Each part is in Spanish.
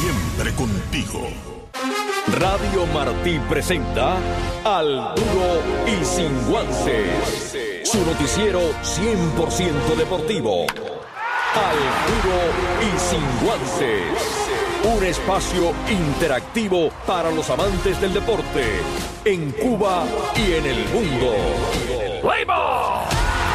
siempre contigo. Radio Martí presenta Al Duro y Sin Guances, su noticiero 100% deportivo. Al Duro y Sin Guances, un espacio interactivo para los amantes del deporte en Cuba y en el mundo. ¡Play-ball!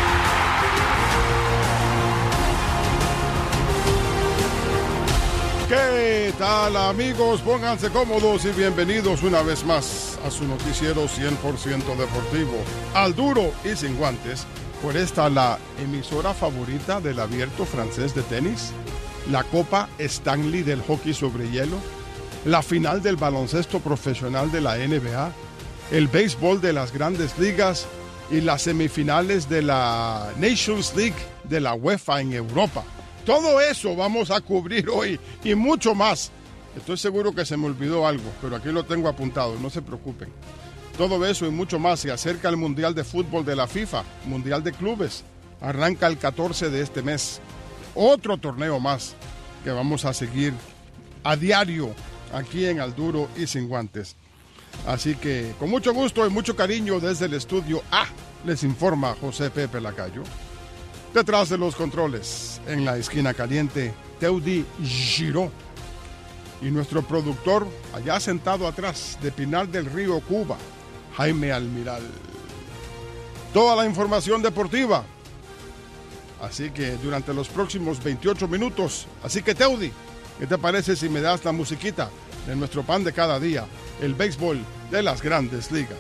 ¿Qué tal, amigos? Pónganse cómodos y bienvenidos una vez más a su noticiero 100% deportivo, Al Duro y Sin Guantes, por esta la emisora favorita del abierto francés de tenis, la Copa Stanley del hockey sobre hielo, la final del baloncesto profesional de la NBA, el béisbol de las grandes ligas y las semifinales de la Nations League de la UEFA en Europa. Todo eso vamos a cubrir hoy y mucho más. Estoy seguro que se me olvidó algo, pero aquí lo tengo apuntado, no se preocupen. Todo eso y mucho más. Se acerca el Mundial de Fútbol de la FIFA, Mundial de Clubes. Arranca el 14 de este mes. Otro torneo más que vamos a seguir a diario aquí en Al Duro y Sin Guantes. Así que con mucho gusto y mucho cariño desde el estudio A, les informa José Pepe Lacayo. Detrás de los controles, en la esquina caliente, Teudi Giró. Y nuestro productor, allá sentado atrás, de Pinar del Río, Cuba, Jaime Almiral. Toda la información deportiva. Así que durante los próximos 28 minutos, así que Teudi, ¿qué te parece si me das la musiquita de nuestro pan de cada día, el béisbol de las grandes ligas?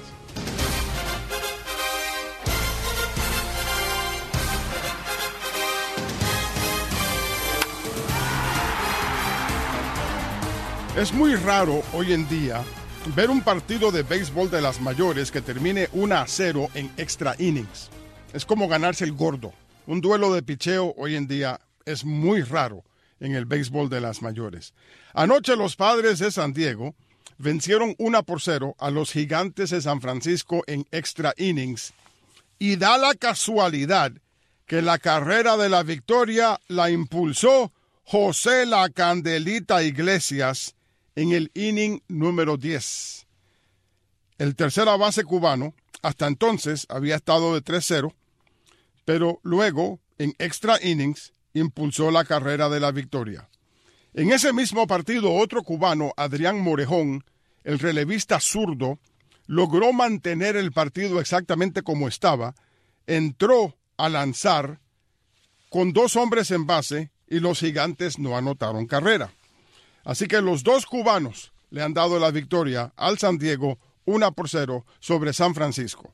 Es muy raro hoy en día ver un partido de béisbol de las mayores que termine 1-0 en extra innings. Es como ganarse el gordo. Un duelo de picheo hoy en día es muy raro en el béisbol de las mayores. Anoche los Padres de San Diego vencieron 1-0 a los Gigantes de San Francisco en extra innings. Y da la casualidad que la carrera de la victoria la impulsó José La Candelita Iglesias en el inning número 10. El tercera base cubano hasta entonces había estado de 3-0, pero luego, en extra innings, impulsó la carrera de la victoria. En ese mismo partido, otro cubano, Adrián Morejón, el relevista zurdo, logró mantener el partido exactamente como estaba, entró a lanzar con 2 hombres en base y los Gigantes no anotaron carrera. Así que los 2 cubanos le han dado la victoria al San Diego 1-0 sobre San Francisco.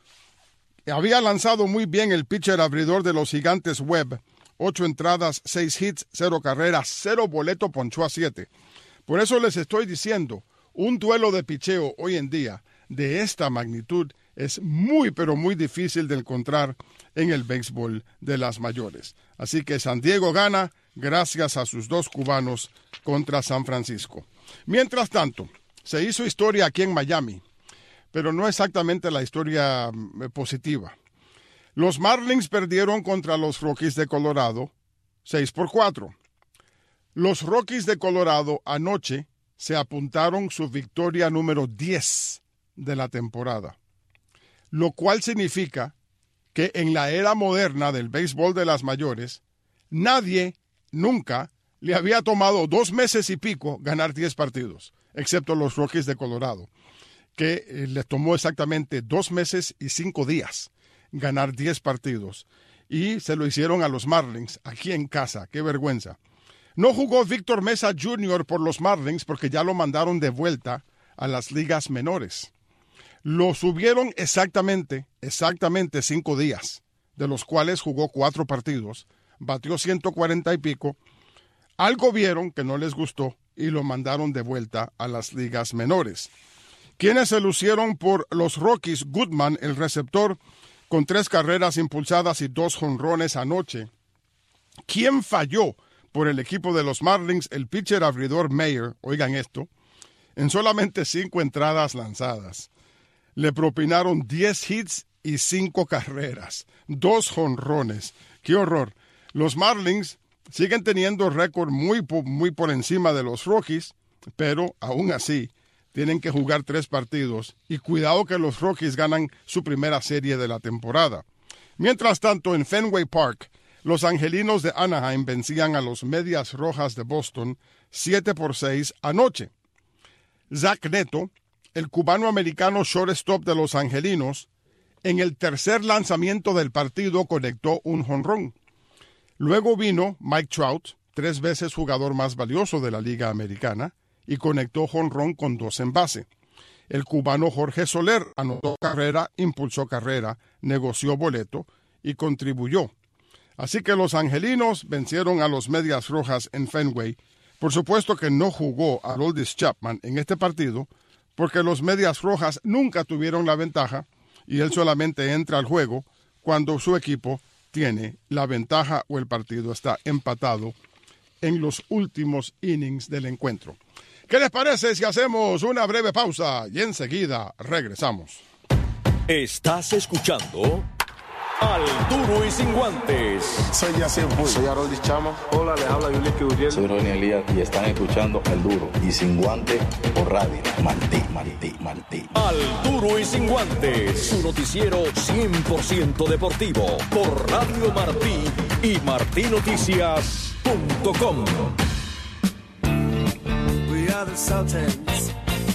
Había lanzado muy bien el pitcher abridor de los Gigantes Webb, 8 entradas, 6 hits, 0 carreras, 0 boleto, ponchó a 7. Por eso les estoy diciendo, un duelo de picheo hoy en día de esta magnitud es muy, pero muy difícil de encontrar en el béisbol de las mayores. Así que San Diego gana gracias a sus 2 cubanos contra San Francisco. Mientras tanto, se hizo historia aquí en Miami, pero no exactamente la historia positiva. Los Marlins perdieron contra los Rockies de Colorado 6-4. Los Rockies de Colorado anoche se apuntaron su victoria número 10 de la temporada, lo cual significa que en la era moderna del béisbol de las mayores, nadie nunca le había tomado 2 meses y pico ganar 10 partidos, excepto los Rockies de Colorado, que les tomó exactamente 2 meses y 5 días ganar 10 partidos. Y se lo hicieron a los Marlins aquí en casa. ¡Qué vergüenza! No jugó Víctor Mesa Jr. por los Marlins porque ya lo mandaron de vuelta a las ligas menores. Lo subieron exactamente 5 días, de los cuales jugó 4 partidos, batió 140 y pico. Algo vieron que no les gustó y lo mandaron de vuelta a las ligas menores. Quienes se lucieron por los Rockies, Goodman, el receptor, con 3 carreras impulsadas y 2 jonrones anoche. ¿Quién falló por el equipo de los Marlins? El pitcher abridor Mayer, oigan esto, en solamente 5 entradas lanzadas. Le propinaron 10 hits y 5 carreras, 2 jonrones. ¡Qué horror! Los Marlins siguen teniendo récord muy por encima de los Rockies, pero aún así tienen que jugar 3 partidos y cuidado que los Rockies ganan su primera serie de la temporada. Mientras tanto, en Fenway Park, los Angelinos de Anaheim vencían a los Medias Rojas de Boston 7-6 anoche. Zach Neto, el cubano-americano shortstop de los Angelinos, en el tercer lanzamiento del partido conectó un jonrón. Luego vino Mike Trout, 3 veces jugador más valioso de la Liga Americana, y conectó jonrón con 2 en base. El cubano Jorge Soler anotó carrera, impulsó carrera, negoció boleto y contribuyó. Así que los angelinos vencieron a los Medias Rojas en Fenway. Por supuesto que no jugó Aroldis Chapman en este partido, porque los Medias Rojas nunca tuvieron la ventaja y él solamente entra al juego cuando su equipo tiene la ventaja o el partido está empatado en los últimos innings del encuentro. ¿Qué les parece si hacemos una breve pausa y enseguida regresamos? Estás escuchando Al Duro y Sin Guantes. Soy Yacir Puy. Soy Aroldis Chama. Hola, les habla Yulín Gutiérrez. Soy Ronnie Elías y están escuchando Al Duro y Sin Guantes por Radio Martí. Al Duro y Sin Guantes, su noticiero 100% deportivo por Radio Martí y martinoticias.com. We are the Sultans.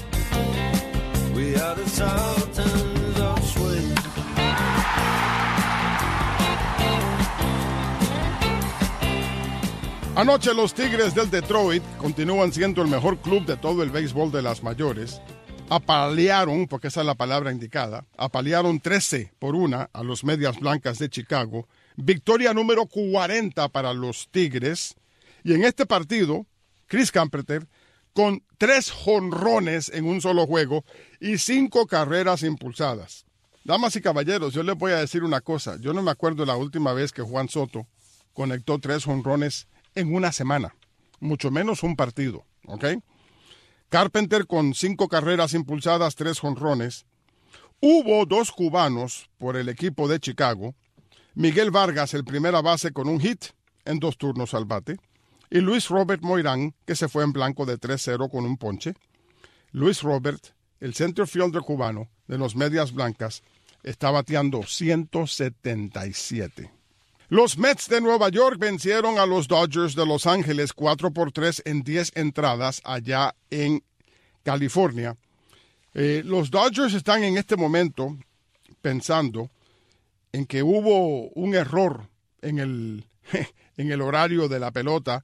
We are the Sultans of Swing. Anoche los Tigres del Detroit continúan siendo el mejor club de todo el béisbol de las mayores. Apalearon, porque esa es la palabra indicada, apalearon 13-1 a los Medias Blancas de Chicago. Victoria número 40 para los Tigres. Y en este partido, Chris Camperter, con 3 jonrones en un solo juego y 5 carreras impulsadas. Damas y caballeros, yo les voy a decir una cosa. Yo no me acuerdo la última vez que Juan Soto conectó 3 jonrones en una semana, mucho menos un partido, ¿ok? Carpenter con 5 carreras impulsadas, 3 jonrones. Hubo 2 cubanos por el equipo de Chicago. Miguel Vargas, el primera base, con un hit en 2 turnos al bate. Y Luis Robert Moirán, que se fue en blanco de 3-0 con un ponche. Luis Robert, el center fielder cubano de los Medias Blancas, está bateando 177. Los Mets de Nueva York vencieron a los Dodgers de Los Ángeles 4-3 en 10 entradas allá en California. Los Dodgers están en este momento pensando en que hubo un error en el horario de la pelota,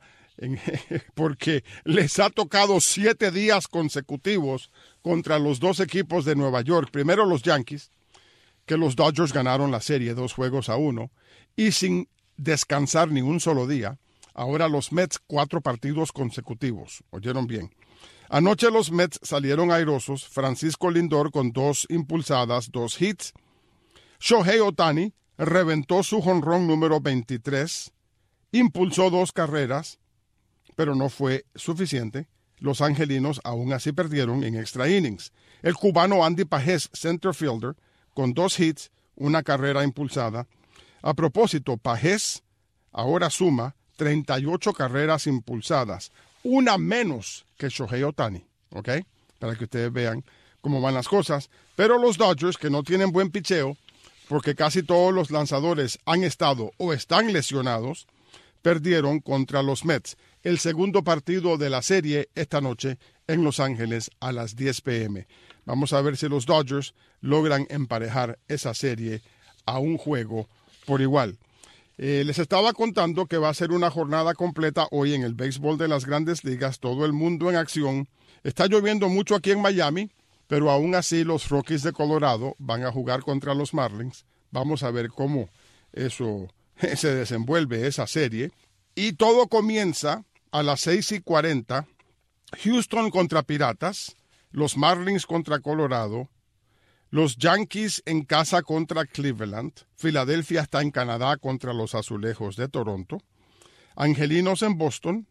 porque les ha tocado 7 días consecutivos contra los 2 equipos de Nueva York. Primero los Yankees, que los Dodgers ganaron la serie 2-1, y sin descansar ni un solo día. Ahora los Mets 4 partidos consecutivos. ¿Oyeron bien? Anoche los Mets salieron airosos. Francisco Lindor con 2 impulsadas, 2 hits. Shohei Ohtani reventó su jonrón número 23. Impulsó 2 carreras, pero no fue suficiente. Los angelinos aún así perdieron en extra innings. El cubano Andy Pajés, center fielder, con 2 hits, 1 carrera impulsada. A propósito, Pajés ahora suma 38 carreras impulsadas, 1 menos que Shohei Ohtani, ¿ok? Para que ustedes vean cómo van las cosas. Pero los Dodgers, que no tienen buen picheo, porque casi todos los lanzadores han estado o están lesionados, perdieron contra los Mets. El segundo partido de la serie esta noche en Los Ángeles a las 10 p.m. Vamos a ver si los Dodgers logran emparejar esa serie a un juego por igual. Les estaba contando que va a ser una jornada completa hoy en el béisbol de las Grandes Ligas, todo el mundo en acción. Está lloviendo mucho aquí en Miami, pero aún así los Rockies de Colorado van a jugar contra los Marlins. Vamos a ver cómo eso se desenvuelve esa serie. Y todo comienza a las 6:40. Houston contra Piratas, los Marlins contra Colorado, los Yankees en casa contra Cleveland, Filadelfia está en Canadá contra los Azulejos de Toronto, Angelinos en Boston.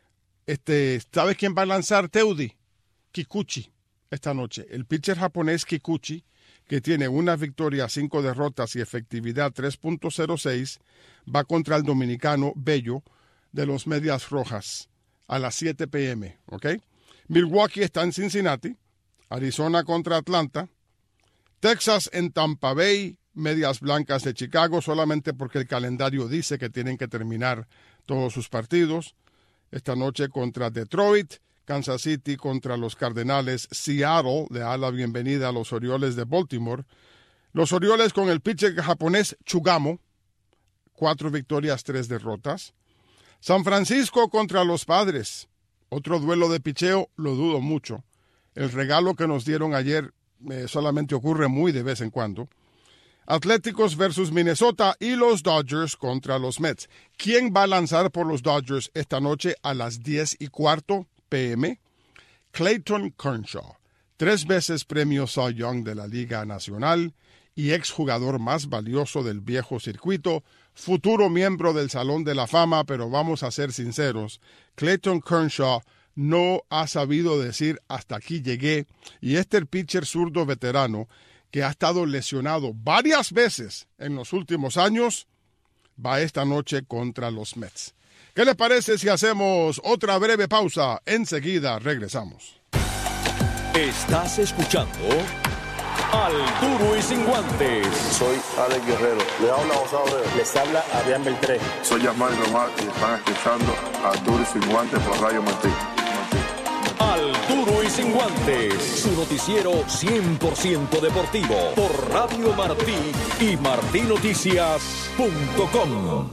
¿Sabes quién va a lanzar, Teudi? Kikuchi esta noche. El pitcher japonés Kikuchi, que tiene 1 victoria, 5 derrotas y efectividad 3.06, va contra el dominicano Bello, de los Medias Rojas a las 7 p.m., ¿ok? Milwaukee está en Cincinnati, Arizona contra Atlanta, Texas en Tampa Bay, Medias Blancas de Chicago, solamente porque el calendario dice que tienen que terminar todos sus partidos. Esta noche contra Detroit, Kansas City contra los Cardenales, Seattle le da la bienvenida a los Orioles de Baltimore. Los Orioles con el pitcher japonés Chugamo, 4 victorias, 3 derrotas. San Francisco contra los Padres, otro duelo de picheo, lo dudo mucho. El regalo que nos dieron ayer solamente ocurre muy de vez en cuando. Atléticos versus Minnesota y los Dodgers contra los Mets. ¿Quién va a lanzar por los Dodgers esta noche a las 10:15 p.m.? Clayton Kershaw, 3 veces premio Cy Young de la Liga Nacional y exjugador más valioso del viejo circuito, futuro miembro del Salón de la Fama, pero vamos a ser sinceros, Clayton Kershaw no ha sabido decir hasta aquí llegué, y el pitcher zurdo veterano que ha estado lesionado varias veces en los últimos años, va esta noche contra los Mets. ¿Qué les parece si hacemos otra breve pausa? Enseguida regresamos. Estás escuchando Al Duro y Sin Guantes. Soy Alex Guerrero. Le habla Gonzalo Reyes. Les habla Adrián Beltré. Soy Yasmani Román y están escuchando Al Duro y Sin Guantes por Radio Martí. Al Duro y Sin Guantes, su noticiero 100% deportivo por Radio Martí y martinoticias.com.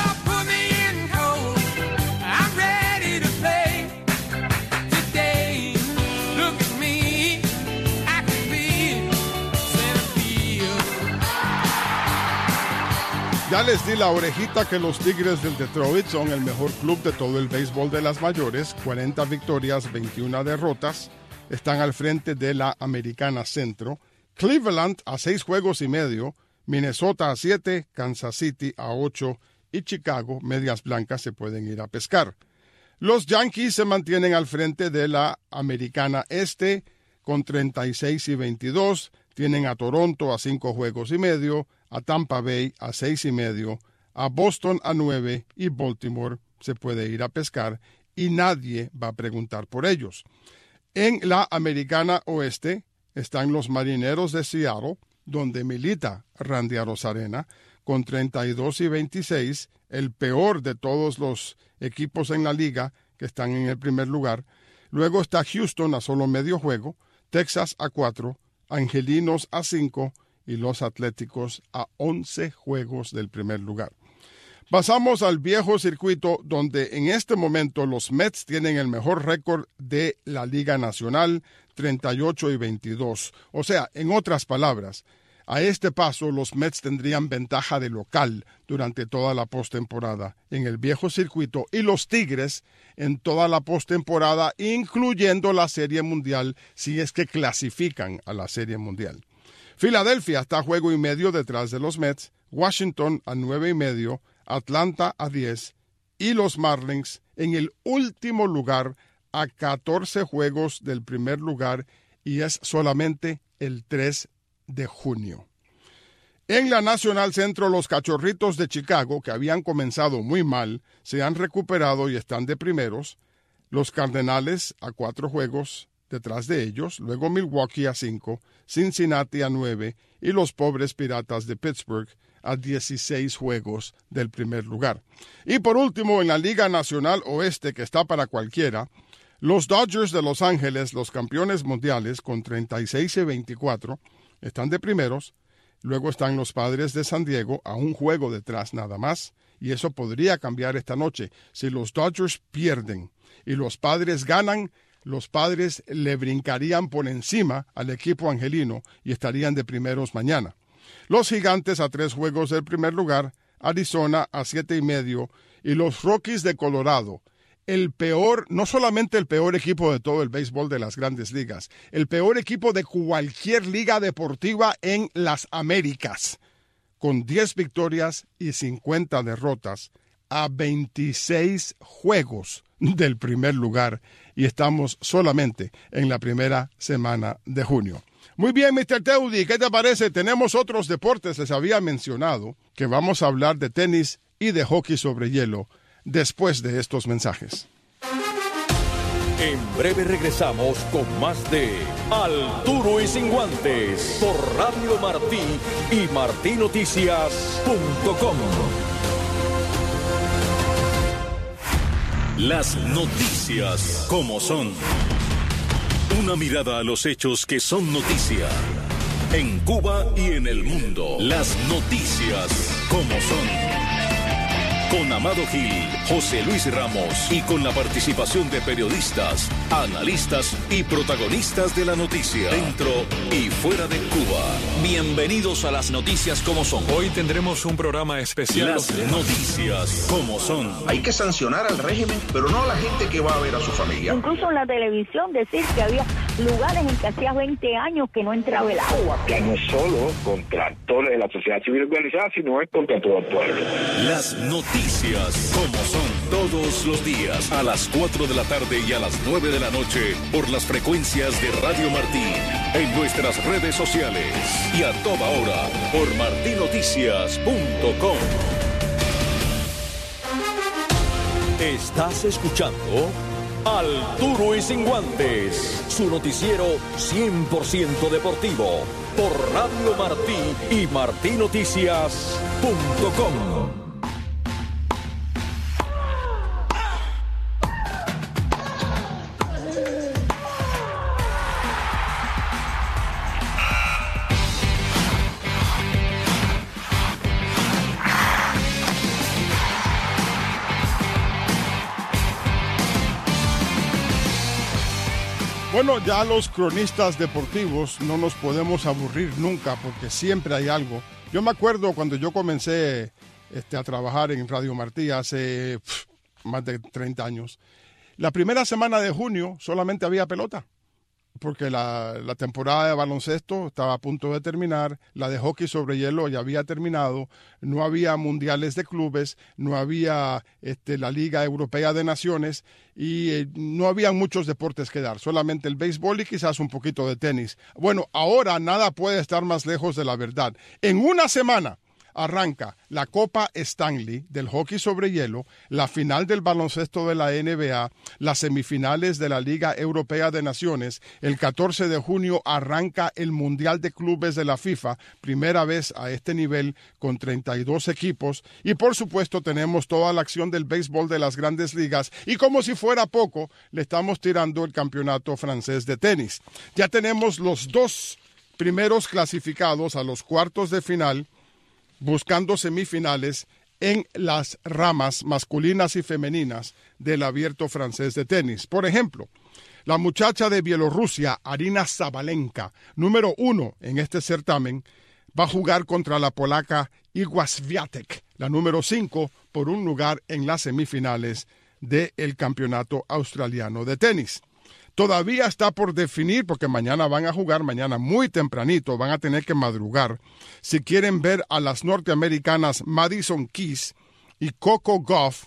Ya les di la orejita que los Tigres del Detroit son el mejor club de todo el béisbol de las mayores, 40 victorias, 21 derrotas, están al frente de la Americana Centro, Cleveland a 6 juegos y medio, Minnesota a 7, Kansas City a 8 y Chicago, Medias Blancas, se pueden ir a pescar. Los Yankees se mantienen al frente de la Americana Este con 36 y 22, tienen a Toronto a 5 juegos y medio, a Tampa Bay a 6 y medio, a Boston a 9 y Baltimore se puede ir a pescar y nadie va a preguntar por ellos. En la Americana Oeste están los Marineros de Seattle, donde milita Randy Arozarena, con 32 y 26, el peor de todos los equipos en la liga que están en el primer lugar. Luego está Houston a solo medio juego, Texas a 4, Angelinos a 5 y los Atléticos a 11 juegos del primer lugar. Pasamos al viejo circuito, donde en este momento los Mets tienen el mejor récord de la Liga Nacional, 38 y 22. O sea, en otras palabras, a este paso los Mets tendrían ventaja de local durante toda la postemporada en el viejo circuito y los Tigres en toda la postemporada, incluyendo la Serie Mundial, si es que clasifican a la Serie Mundial. Filadelfia está a juego y medio detrás de los Mets, Washington a 9 y medio, Atlanta a 10 y los Marlins en el último lugar a 14 juegos del primer lugar y es solamente el 3 de junio. En la Nacional Centro, los Cachorritos de Chicago, que habían comenzado muy mal, se han recuperado y están de primeros. Los Cardenales a 4 juegos detrás de ellos, luego Milwaukee a 5, Cincinnati a 9 y los pobres Piratas de Pittsburgh a 16 juegos del primer lugar. Y por último, en la Liga Nacional Oeste, que está para cualquiera, los Dodgers de Los Ángeles, los campeones mundiales, con 36 y 24, están de primeros. Luego están los Padres de San Diego a un juego detrás nada más, y eso podría cambiar esta noche. Si los Dodgers pierden y los Padres ganan, los Padres le brincarían por encima al equipo angelino y estarían de primeros mañana. Los Gigantes a 3 juegos del primer lugar, Arizona a 7 y medio y los Rockies de Colorado, el peor, no solamente el peor equipo de todo el béisbol de las grandes ligas, el peor equipo de cualquier liga deportiva en las Américas, con 10 victorias y 50 derrotas a 26 juegos del primer lugar y estamos solamente en la primera semana de junio. Muy bien, Mr. Teudi, ¿qué te parece? Tenemos otros deportes, les había mencionado que vamos a hablar de tenis y de hockey sobre hielo después de estos mensajes. En breve regresamos con más de Al Duro y Sin Guantes por Radio Martí y martinoticias.com. Las noticias como son. Una mirada a los hechos que son noticia. En Cuba y en el mundo. Las noticias como son. Con Amado Gil, José Luis Ramos y con la participación de periodistas, analistas y protagonistas de la noticia, dentro y fuera de Cuba. Bienvenidos a las noticias como son. Hoy tendremos un programa especial. Las noticias como son. Hay que sancionar al régimen, pero no a la gente que va a ver a su familia. Incluso en la televisión decir que había lugares en que hacía 20 años que no entraba el agua. Que no es solo contra actores de la sociedad civil organizada, sino es contra todo el pueblo. Las noticias como son, todos los días a las 4 de la tarde y a las 9 de la noche por las frecuencias de Radio Martí, en nuestras redes sociales y a toda hora por martinoticias.com. Estás escuchando Al Duro y Sin Guantes, su noticiero 100% deportivo por Radio Martí y martinoticias.com. Bueno, ya los cronistas deportivos no nos podemos aburrir nunca porque siempre hay algo. Yo me acuerdo cuando yo comencé a trabajar en Radio Martí hace más de 30 años. La primera semana de junio solamente había pelota, porque la temporada de baloncesto estaba a punto de terminar, la de hockey sobre hielo ya había terminado, no había mundiales de clubes, no había la Liga Europea de Naciones y no había muchos deportes que dar, solamente el béisbol y quizás un poquito de tenis. Bueno, ahora nada puede estar más lejos de la verdad. En una semana arranca la Copa Stanley del hockey sobre hielo, la final del baloncesto de la NBA, las semifinales de la Liga Europea de Naciones. El 14 de junio arranca el Mundial de Clubes de la FIFA, primera vez a este nivel con 32 equipos. Y por supuesto tenemos toda la acción del béisbol de las grandes ligas. Y como si fuera poco, le estamos tirando el campeonato francés de tenis. Ya tenemos los dos primeros clasificados a los cuartos de final, buscando semifinales en las ramas masculinas y femeninas del abierto francés de tenis. Por ejemplo, la muchacha de Bielorrusia, Aryna Sabalenka, número 1 en este certamen, va a jugar contra la polaca Iga Świątek, la número 5, por un lugar en las semifinales del campeonato australiano de tenis. Todavía está por definir, porque mañana van a jugar, mañana muy tempranito, van a tener que madrugar. Si quieren ver a las norteamericanas Madison Keys y Coco Gauff,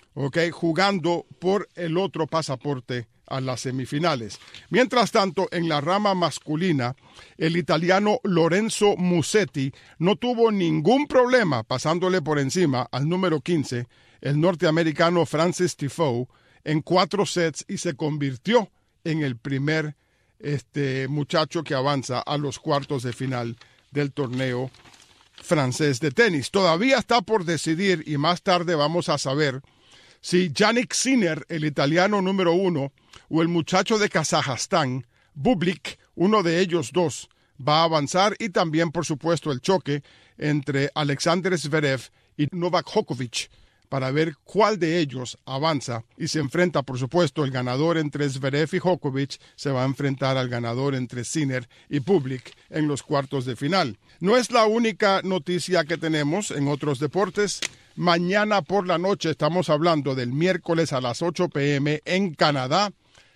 jugando por el otro pasaporte a las semifinales. Mientras tanto, en la rama masculina, el italiano Lorenzo Musetti no tuvo ningún problema pasándole por encima al número 15, el norteamericano Francis Tiafoe, en 4 sets y se convirtió en el primer muchacho que avanza a los cuartos de final del torneo francés de tenis. Todavía está por decidir y más tarde vamos a saber si Jannik Sinner, el italiano número 1, o el muchacho de Kazajstán, Bublik, uno de ellos dos, va a avanzar, y también, por supuesto, el choque entre Alexander Zverev y Novak Djokovic, para ver cuál de ellos avanza y se enfrenta, por supuesto, el ganador entre Zverev y Djokovic se va a enfrentar al ganador entre Sinner y Bublik en los cuartos de final. No es la única noticia que tenemos en otros deportes. Mañana por la noche, estamos hablando del miércoles a las 8 p.m. en Canadá,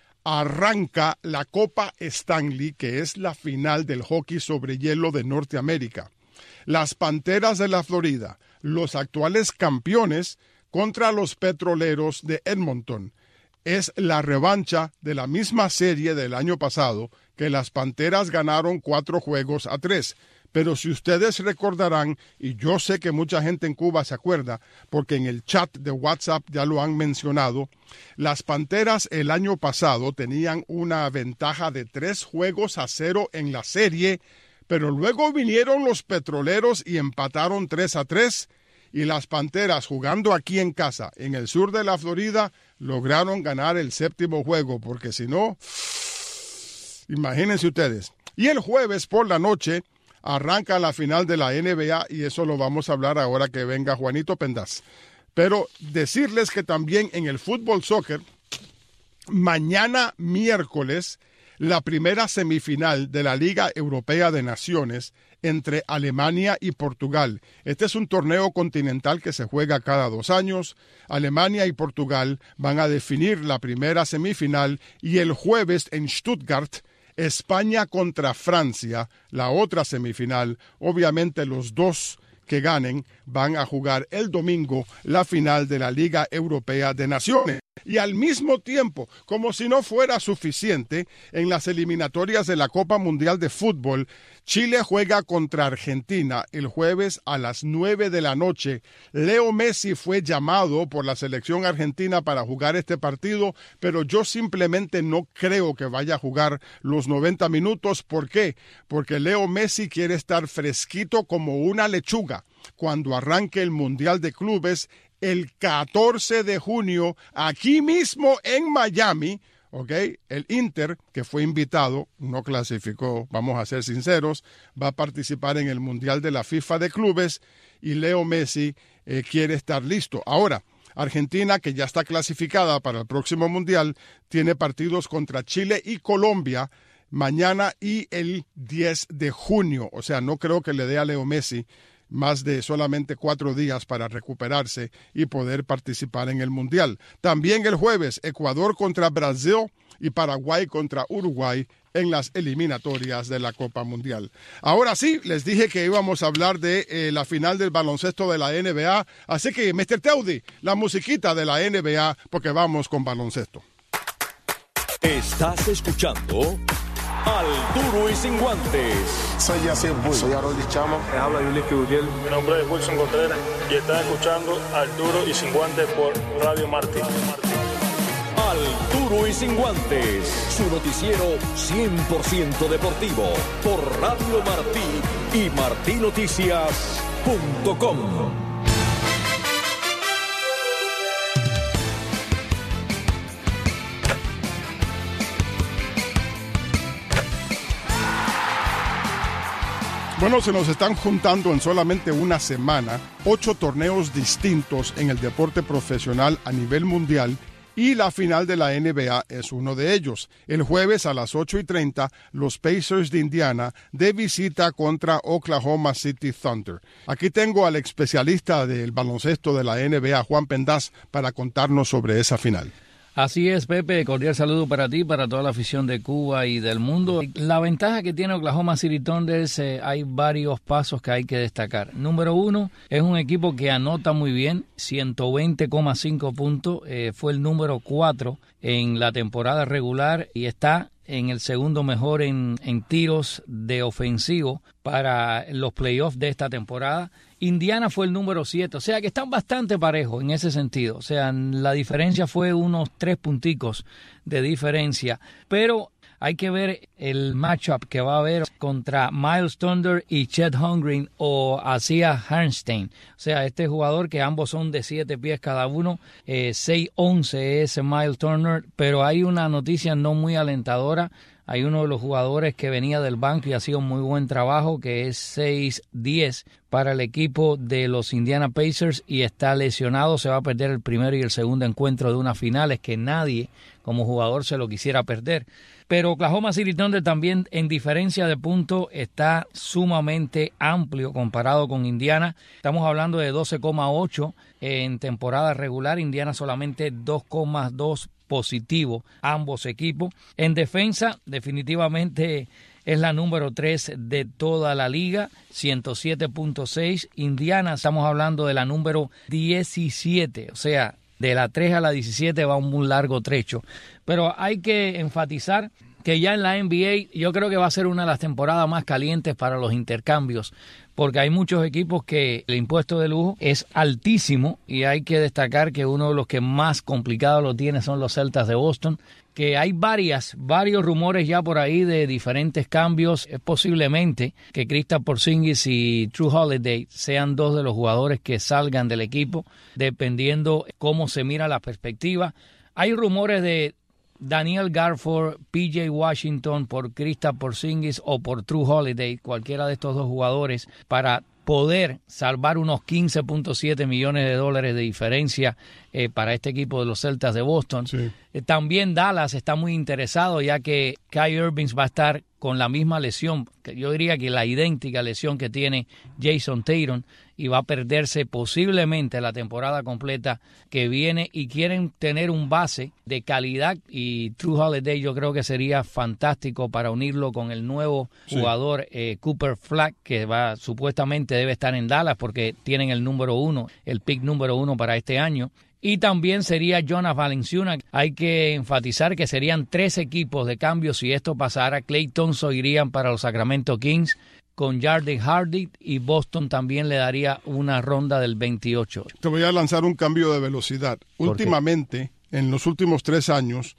arranca la Copa Stanley, que es la final del hockey sobre hielo de Norteamérica. Las Panteras de la Florida, los actuales campeones, contra los Petroleros de Edmonton. Es la revancha de la misma serie del año pasado, que las Panteras ganaron 4-3, Pero si ustedes recordarán, y yo sé que mucha gente en Cuba se acuerda, porque en el chat de WhatsApp ya lo han mencionado, las Panteras el año pasado tenían una ventaja de 3-0 en la serie, pero luego vinieron los Petroleros y empataron 3-3, y las Panteras, jugando aquí en casa, en el sur de la Florida, lograron ganar el 7º juego, porque si no, imagínense ustedes. Y el jueves por la noche arranca la final de la NBA, y eso lo vamos a hablar ahora que venga Juanito Pendaz. Pero decirles que también en el fútbol soccer, mañana miércoles, la primera semifinal de la Liga Europea de Naciones entre Alemania y Portugal. Este es un torneo continental que se juega cada 2 años. Alemania y Portugal van a definir la primera semifinal, y el jueves en Stuttgart, España contra Francia, la otra semifinal. Obviamente los dos que ganen van a jugar el domingo la final de la Liga Europea de Naciones. Y al mismo tiempo, como si no fuera suficiente, en las eliminatorias de la Copa Mundial de Fútbol, Chile juega contra Argentina el jueves a las 9 de la noche. Leo Messi fue llamado por la selección argentina para jugar este partido, pero yo simplemente no creo que vaya a jugar los 90 minutos. ¿Por qué? Porque Leo Messi quiere estar fresquito como una lechuga cuando arranque el Mundial de Clubes el 14 de junio, aquí mismo en Miami, ¿ok? El Inter, que fue invitado, no clasificó, vamos a ser sinceros, va a participar en el Mundial de la FIFA de Clubes, y Leo Messi quiere estar listo. Ahora, Argentina, que ya está clasificada para el próximo Mundial, tiene partidos contra Chile y Colombia mañana y el 10 de junio. O sea, no creo que le dé a Leo Messi más de solamente 4 días para recuperarse y poder participar en el Mundial. También el jueves, Ecuador contra Brasil y Paraguay contra Uruguay en las eliminatorias de la Copa Mundial. Ahora sí, les dije que íbamos a hablar de la final del baloncesto de la NBA, así que, Mr. Teudi, la musiquita de la NBA, porque vamos con baloncesto. Estás escuchando Al Duro y Sin Guantes. Soy Yacir Bull. Soy Harold Chamo. Me habla Yuliki Uriel. Mi nombre es Wilson Contreras y estás escuchando Al Duro y Sin Guantes por Radio Martí. Al Duro y Sin Guantes, su noticiero 100% deportivo por Radio Martí y martinoticias.com. Bueno, se nos están juntando en solamente una semana 8 torneos distintos en el deporte profesional a nivel mundial, y la final de la NBA es uno de ellos. El jueves a las 8:30, los Pacers de Indiana de visita contra Oklahoma City Thunder. Aquí tengo al especialista del baloncesto de la NBA, Juan Pendaz, para contarnos sobre esa final. Así es, Pepe, cordial saludo para ti, para toda la afición de Cuba y del mundo. La ventaja que tiene Oklahoma City Thunder es, hay varios pasos que hay que destacar. Número 1, es un equipo que anota muy bien, 120,5 puntos, fue el número 4 en la temporada regular y está en el segundo mejor en tiros de ofensivo para los playoffs de esta temporada. Indiana fue el número 7, o sea que están bastante parejos en ese sentido. O sea, la diferencia fue unos 3 punticos de diferencia, pero hay que ver el matchup que va a haber contra Miles Turner y Chet Holmgren o Isaiah Hartenstein. O sea, este jugador que ambos son de 7 pies cada uno, 6'11" es Miles Turner, pero hay una noticia no muy alentadora. Hay uno de los jugadores que venía del banco y ha sido muy buen trabajo, que es 6'10" para el equipo de los Indiana Pacers y está lesionado. Se va a perder el primero y el segundo encuentro de unas finales que nadie como jugador se lo quisiera perder. Pero Oklahoma City Thunder también en diferencia de puntos está sumamente amplio comparado con Indiana. Estamos hablando de 12,8 en temporada regular, Indiana solamente 2,2 positivo, ambos equipos. En defensa, definitivamente es la número 3 de toda la liga, 107.6. Indiana, estamos hablando de la número 17, o sea, de la 3 a la 17 va un largo trecho. Pero hay que enfatizar que ya en la NBA yo creo que va a ser una de las temporadas más calientes para los intercambios, porque hay muchos equipos que el impuesto de lujo es altísimo y hay que destacar que uno de los que más complicado lo tiene son los Celtas de Boston, que hay varios rumores ya por ahí de diferentes cambios. Es posiblemente que Kristaps Porzingis y Jrue Holiday sean dos de los jugadores que salgan del equipo, dependiendo cómo se mira la perspectiva. Hay rumores de Daniel Gafford, PJ Washington por Kristaps Porzingis o por Jrue Holiday, cualquiera de estos dos jugadores, para poder salvar unos $15.7 millones de diferencia para este equipo de los Celtas de Boston. Sí. También Dallas está muy interesado, ya que Kyrie Irving va a estar con la misma lesión, yo diría que la idéntica lesión que tiene Jason Tatum, y va a perderse posiblemente la temporada completa que viene, y quieren tener un base de calidad, y Jrue Holiday yo creo que sería fantástico para unirlo con el nuevo jugador Cooper Flag, que supuestamente debe estar en Dallas porque tienen el pick número 1 para este año. Y también sería Jonas Valanciunas. Hay que enfatizar que serían 3 equipos de cambio si esto pasara. Klay Thompson irían para los Sacramento Kings con Jaden Hardy, y Boston también le daría una ronda del 28. Te voy a lanzar un cambio de velocidad. Últimamente, en los últimos 3 años,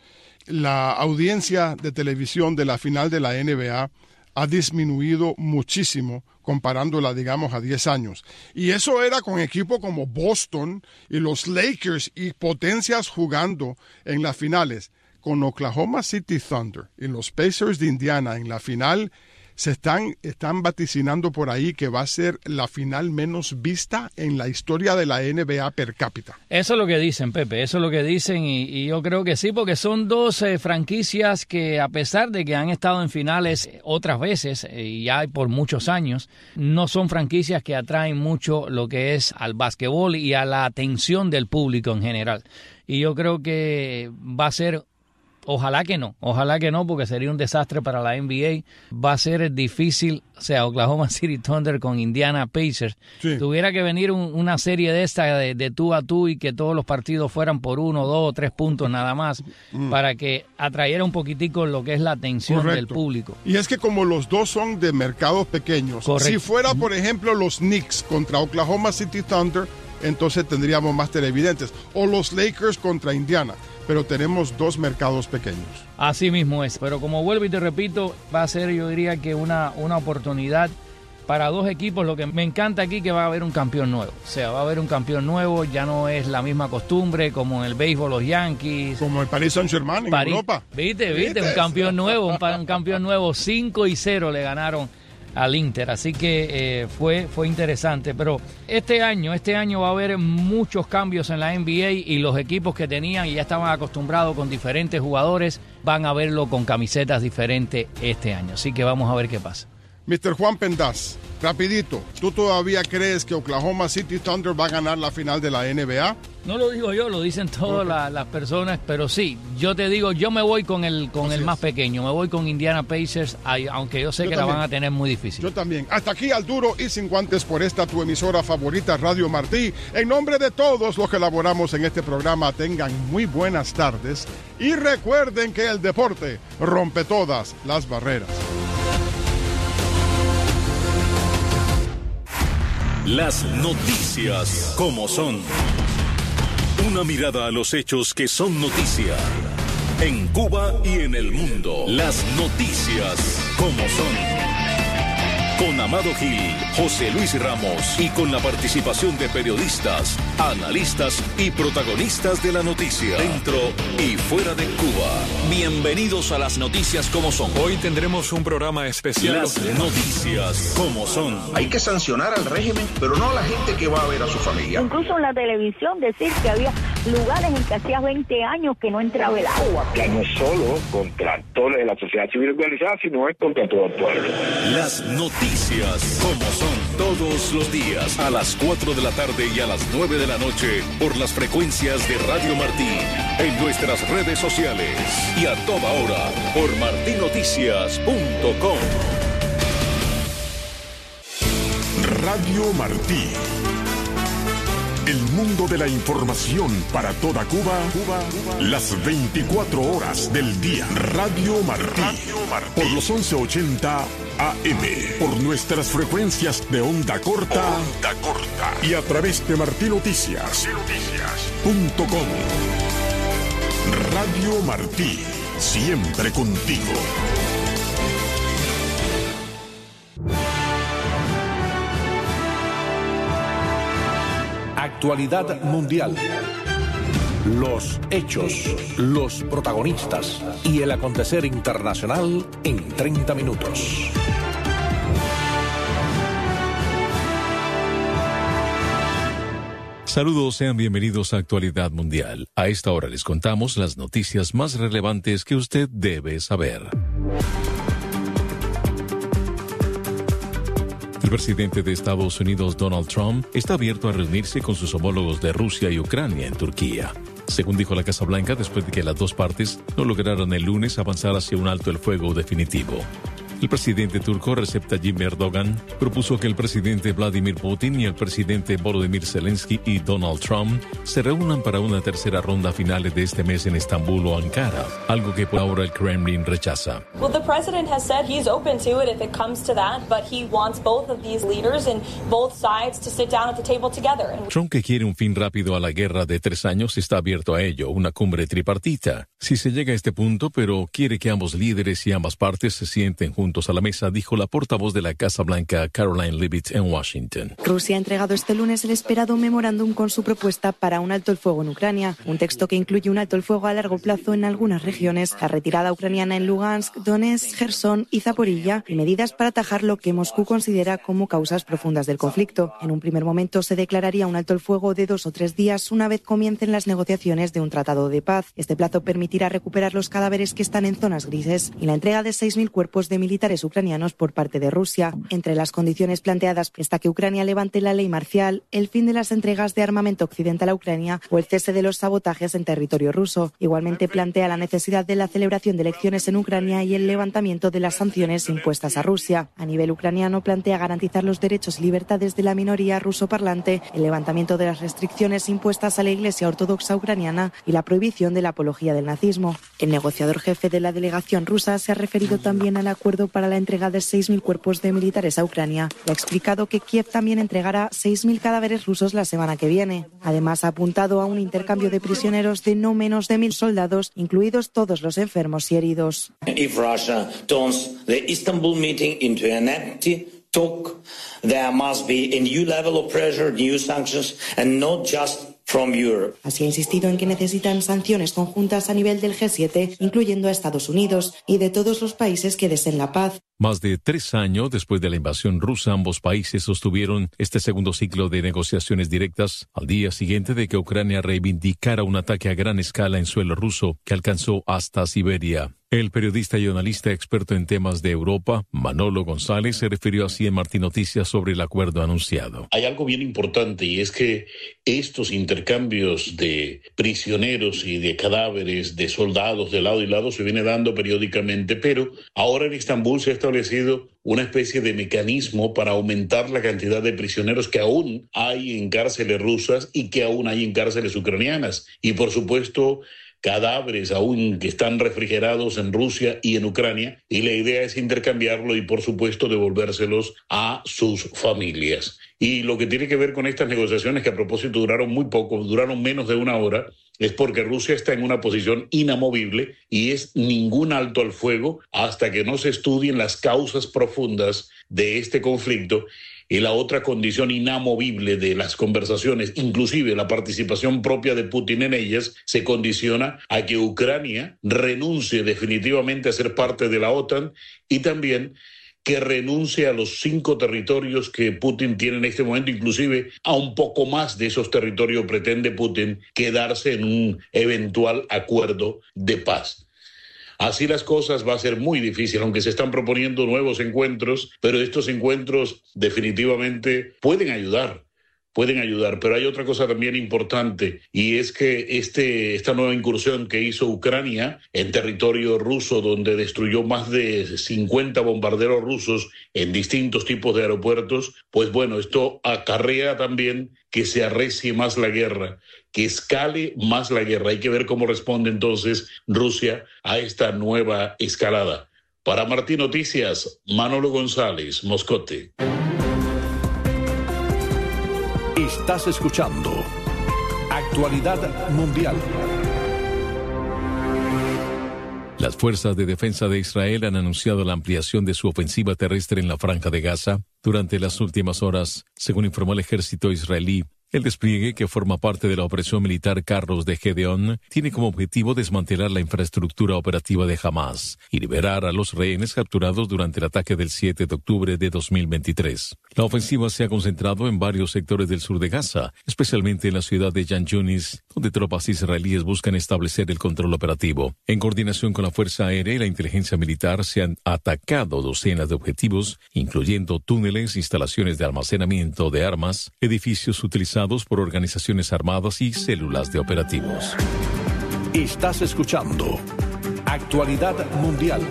la audiencia de televisión de la final de la NBA ha disminuido muchísimo comparándola, digamos, a 10 años. Y eso era con equipos como Boston y los Lakers y potencias jugando en las finales. Con Oklahoma City Thunder y los Pacers de Indiana en la final, se están vaticinando por ahí que va a ser la final menos vista en la historia de la NBA per cápita. Eso es lo que dicen, Pepe, eso es lo que dicen, y yo creo que sí, porque son dos franquicias que, a pesar de que han estado en finales otras veces, y ya por muchos años, no son franquicias que atraen mucho lo que es al básquetbol y a la atención del público en general. Y yo creo que va a ser... Ojalá que no, porque sería un desastre para la NBA. Va a ser difícil, o sea, Oklahoma City Thunder con Indiana Pacers. Sí. Tuviera que venir una serie de esta de tú a tú y que todos los partidos fueran por 1, 2 o 3 puntos nada más, para que atrayera un poquitico lo que es la atención del público. Y es que como los dos son de mercados pequeños, si fuera, por ejemplo, los Knicks contra Oklahoma City Thunder, entonces tendríamos más televidentes. O los Lakers contra Indiana. Pero tenemos 2 mercados pequeños. Así mismo es, pero como vuelvo y te repito, va a ser, yo diría que una oportunidad para 2 equipos. Lo que me encanta aquí que va a haber un campeón nuevo. O sea, va a haber un campeón nuevo, ya no es la misma costumbre como en el béisbol los Yankees. Como el Paris Saint-Germain en Europa. ¿Viste? Un campeón nuevo, un campeón nuevo, 5-0 le ganaron al Inter, así que fue interesante, pero este año va a haber muchos cambios en la NBA, y los equipos que tenían y ya estaban acostumbrados con diferentes jugadores van a verlo con camisetas diferentes este año, así que vamos a ver qué pasa. Mr. Juan Pendaz, rapidito, ¿tú todavía crees que Oklahoma City Thunder va a ganar la final de la NBA? No lo digo yo, lo dicen todas las personas, pero sí, yo te digo, yo me voy con el más pequeño, me voy con Indiana Pacers, aunque yo sé que la van a tener muy difícil. Yo también. Hasta aquí Al Duro y Sin Guantes por esta tu emisora favorita, Radio Martí. En nombre de todos los que elaboramos en este programa, tengan muy buenas tardes y recuerden que el deporte rompe todas las barreras. Las noticias como son. Una mirada a los hechos que son noticia. En Cuba y en el mundo. Las noticias como son. Con Amado Gil, José Luis Ramos y con la participación de periodistas, analistas y protagonistas de la noticia, dentro y fuera de Cuba. Bienvenidos a las noticias como son. Hoy tendremos un programa especial. Las noticias como son. Hay que sancionar al régimen, pero no a la gente que va a ver a su familia. Incluso en la televisión decir que había lugares en que hacía 20 años que no entraba el agua. Que no es solo contra actores de la sociedad civil organizada, sino es contra todo el pueblo. Las noticias como son, todos los días a las 4 de la tarde y a las 9 de la noche por las frecuencias de Radio Martí, en nuestras redes sociales y a toda hora por martinoticias.com. Radio Martí. El mundo de la información para toda Cuba, las 24 horas del día. Radio Martí. Por los 1180 AM. Por nuestras frecuencias de onda corta. Y a través de martinoticias.com. Radio Martí. Siempre contigo. Actualidad mundial. Los hechos, los protagonistas y el acontecer internacional en 30 minutos. Saludos, sean bienvenidos a Actualidad Mundial. A esta hora les contamos las noticias más relevantes que usted debe saber. El presidente de Estados Unidos, Donald Trump, está abierto a reunirse con sus homólogos de Rusia y Ucrania en Turquía. Según dijo la Casa Blanca, después de que las dos partes no lograran el lunes avanzar hacia un alto el fuego definitivo. El presidente turco Recep Tayyip Erdogan propuso que el presidente Vladimir Putin y el presidente Volodymyr Zelensky y Donald Trump se reúnan para una tercera ronda a finales de este mes en Estambul o Ankara, algo que por ahora el Kremlin rechaza. Well, the president has said he's open to it if it comes to that, but he wants both of these leaders and both sides to sit down at the table together. Trump, que quiere un fin rápido a la guerra de 3 años, está abierto a ello, una cumbre tripartita. Si se llega a este punto, pero quiere que ambos líderes y ambas partes se sienten juntos a la mesa, dijo la portavoz de la Casa Blanca, Caroline Leavitt, en Washington. Rusia ha entregado este lunes el esperado memorándum con su propuesta para un alto el fuego en Ucrania, un texto que incluye un alto el fuego a largo plazo en algunas regiones, la retirada ucraniana en Lugansk, Donetsk, Gerson y Zaporilla, y medidas para atajar lo que Moscú considera como causas profundas del conflicto. En un primer momento se declararía un alto el fuego de 2 o 3 días una vez comiencen las negociaciones de un tratado de paz. Este plazo permitirá recuperar los cadáveres que están en zonas grises y la entrega de 6.000 cuerpos de militares ucranianos por parte de Rusia. Entre las condiciones planteadas está que Ucrania levante la ley marcial, el fin de las entregas de armamento occidental a Ucrania o el cese de los sabotajes en territorio ruso. Igualmente plantea la necesidad de la celebración de elecciones en Ucrania y el levantamiento de las sanciones impuestas a Rusia. A nivel ucraniano plantea garantizar los derechos y libertades de la minoría rusoparlante, el levantamiento de las restricciones impuestas a la Iglesia Ortodoxa ucraniana y la prohibición de la apología del nazismo. El negociador jefe de la delegación rusa se ha referido también al acuerdo para la entrega de 6.000 cuerpos de militares a Ucrania y ha explicado que Kiev también entregará 6.000 cadáveres rusos la semana que viene. Además, ha apuntado a un intercambio de prisioneros de no menos de 1.000 soldados, incluidos todos los enfermos y heridos. If Russia turns the Istanbul meeting into an empty talk, there must be a new level of pressure, new sanctions, and not just from Europe. Así ha insistido en que necesitan sanciones conjuntas a nivel del G7, incluyendo a Estados Unidos y de todos los países que deseen la paz. Más de 3 años después de la invasión rusa, ambos países sostuvieron este segundo ciclo de negociaciones directas al día siguiente de que Ucrania reivindicara un ataque a gran escala en suelo ruso que alcanzó hasta Siberia. El periodista y analista experto en temas de Europa, Manolo González, se refirió así en Martín Noticias sobre el acuerdo anunciado. Hay algo bien importante y es que estos intercambios de prisioneros y de cadáveres de soldados de lado y lado se viene dando periódicamente, pero ahora en Estambul se ha establecido una especie de mecanismo para aumentar la cantidad de prisioneros que aún hay en cárceles rusas y que aún hay en cárceles ucranianas. Y por supuesto, cadáveres aún que están refrigerados en Rusia y en Ucrania, y la idea es intercambiarlo y por supuesto devolvérselos a sus familias. Y lo que tiene que ver con estas negociaciones, que a propósito duraron muy poco, duraron menos de 1 hora, es porque Rusia está en una posición inamovible y es ningún alto al fuego hasta que no se estudien las causas profundas de este conflicto. Y la otra condición inamovible de las conversaciones, inclusive la participación propia de Putin en ellas, se condiciona a que Ucrania renuncie definitivamente a ser parte de la OTAN y también que renuncie a los 5 territorios que Putin tiene en este momento, inclusive a un poco más de esos territorios pretende Putin quedarse en un eventual acuerdo de paz. Así las cosas va a ser muy difícil, aunque se están proponiendo nuevos encuentros, pero estos encuentros definitivamente pueden ayudar, pueden ayudar. Pero hay otra cosa también importante, y es que esta nueva incursión que hizo Ucrania en territorio ruso, donde destruyó más de 50 bombarderos rusos en distintos tipos de aeropuertos, pues bueno, esto acarrea también que se arrecie más la guerra, que escale más la guerra. Hay que ver cómo responde entonces Rusia a esta nueva escalada. Para Martí Noticias, Manolo González, Moscote. Estás escuchando Actualidad Mundial. Las fuerzas de defensa de Israel han anunciado la ampliación de su ofensiva terrestre en la Franja de Gaza durante las últimas horas, según informó el ejército israelí. El despliegue, que forma parte de la operación militar Carros de Gedeón, tiene como objetivo desmantelar la infraestructura operativa de Hamas y liberar a los rehenes capturados durante el ataque del 7 de octubre de 2023. La ofensiva se ha concentrado en varios sectores del sur de Gaza, especialmente en la ciudad de Yan Yunis, donde tropas israelíes buscan establecer el control operativo. En coordinación con la Fuerza Aérea y la inteligencia militar, se han atacado docenas de objetivos, incluyendo túneles, instalaciones de almacenamiento de armas, edificios utilizados por organizaciones armadas y células de operativos. Estás escuchando Actualidad Mundial.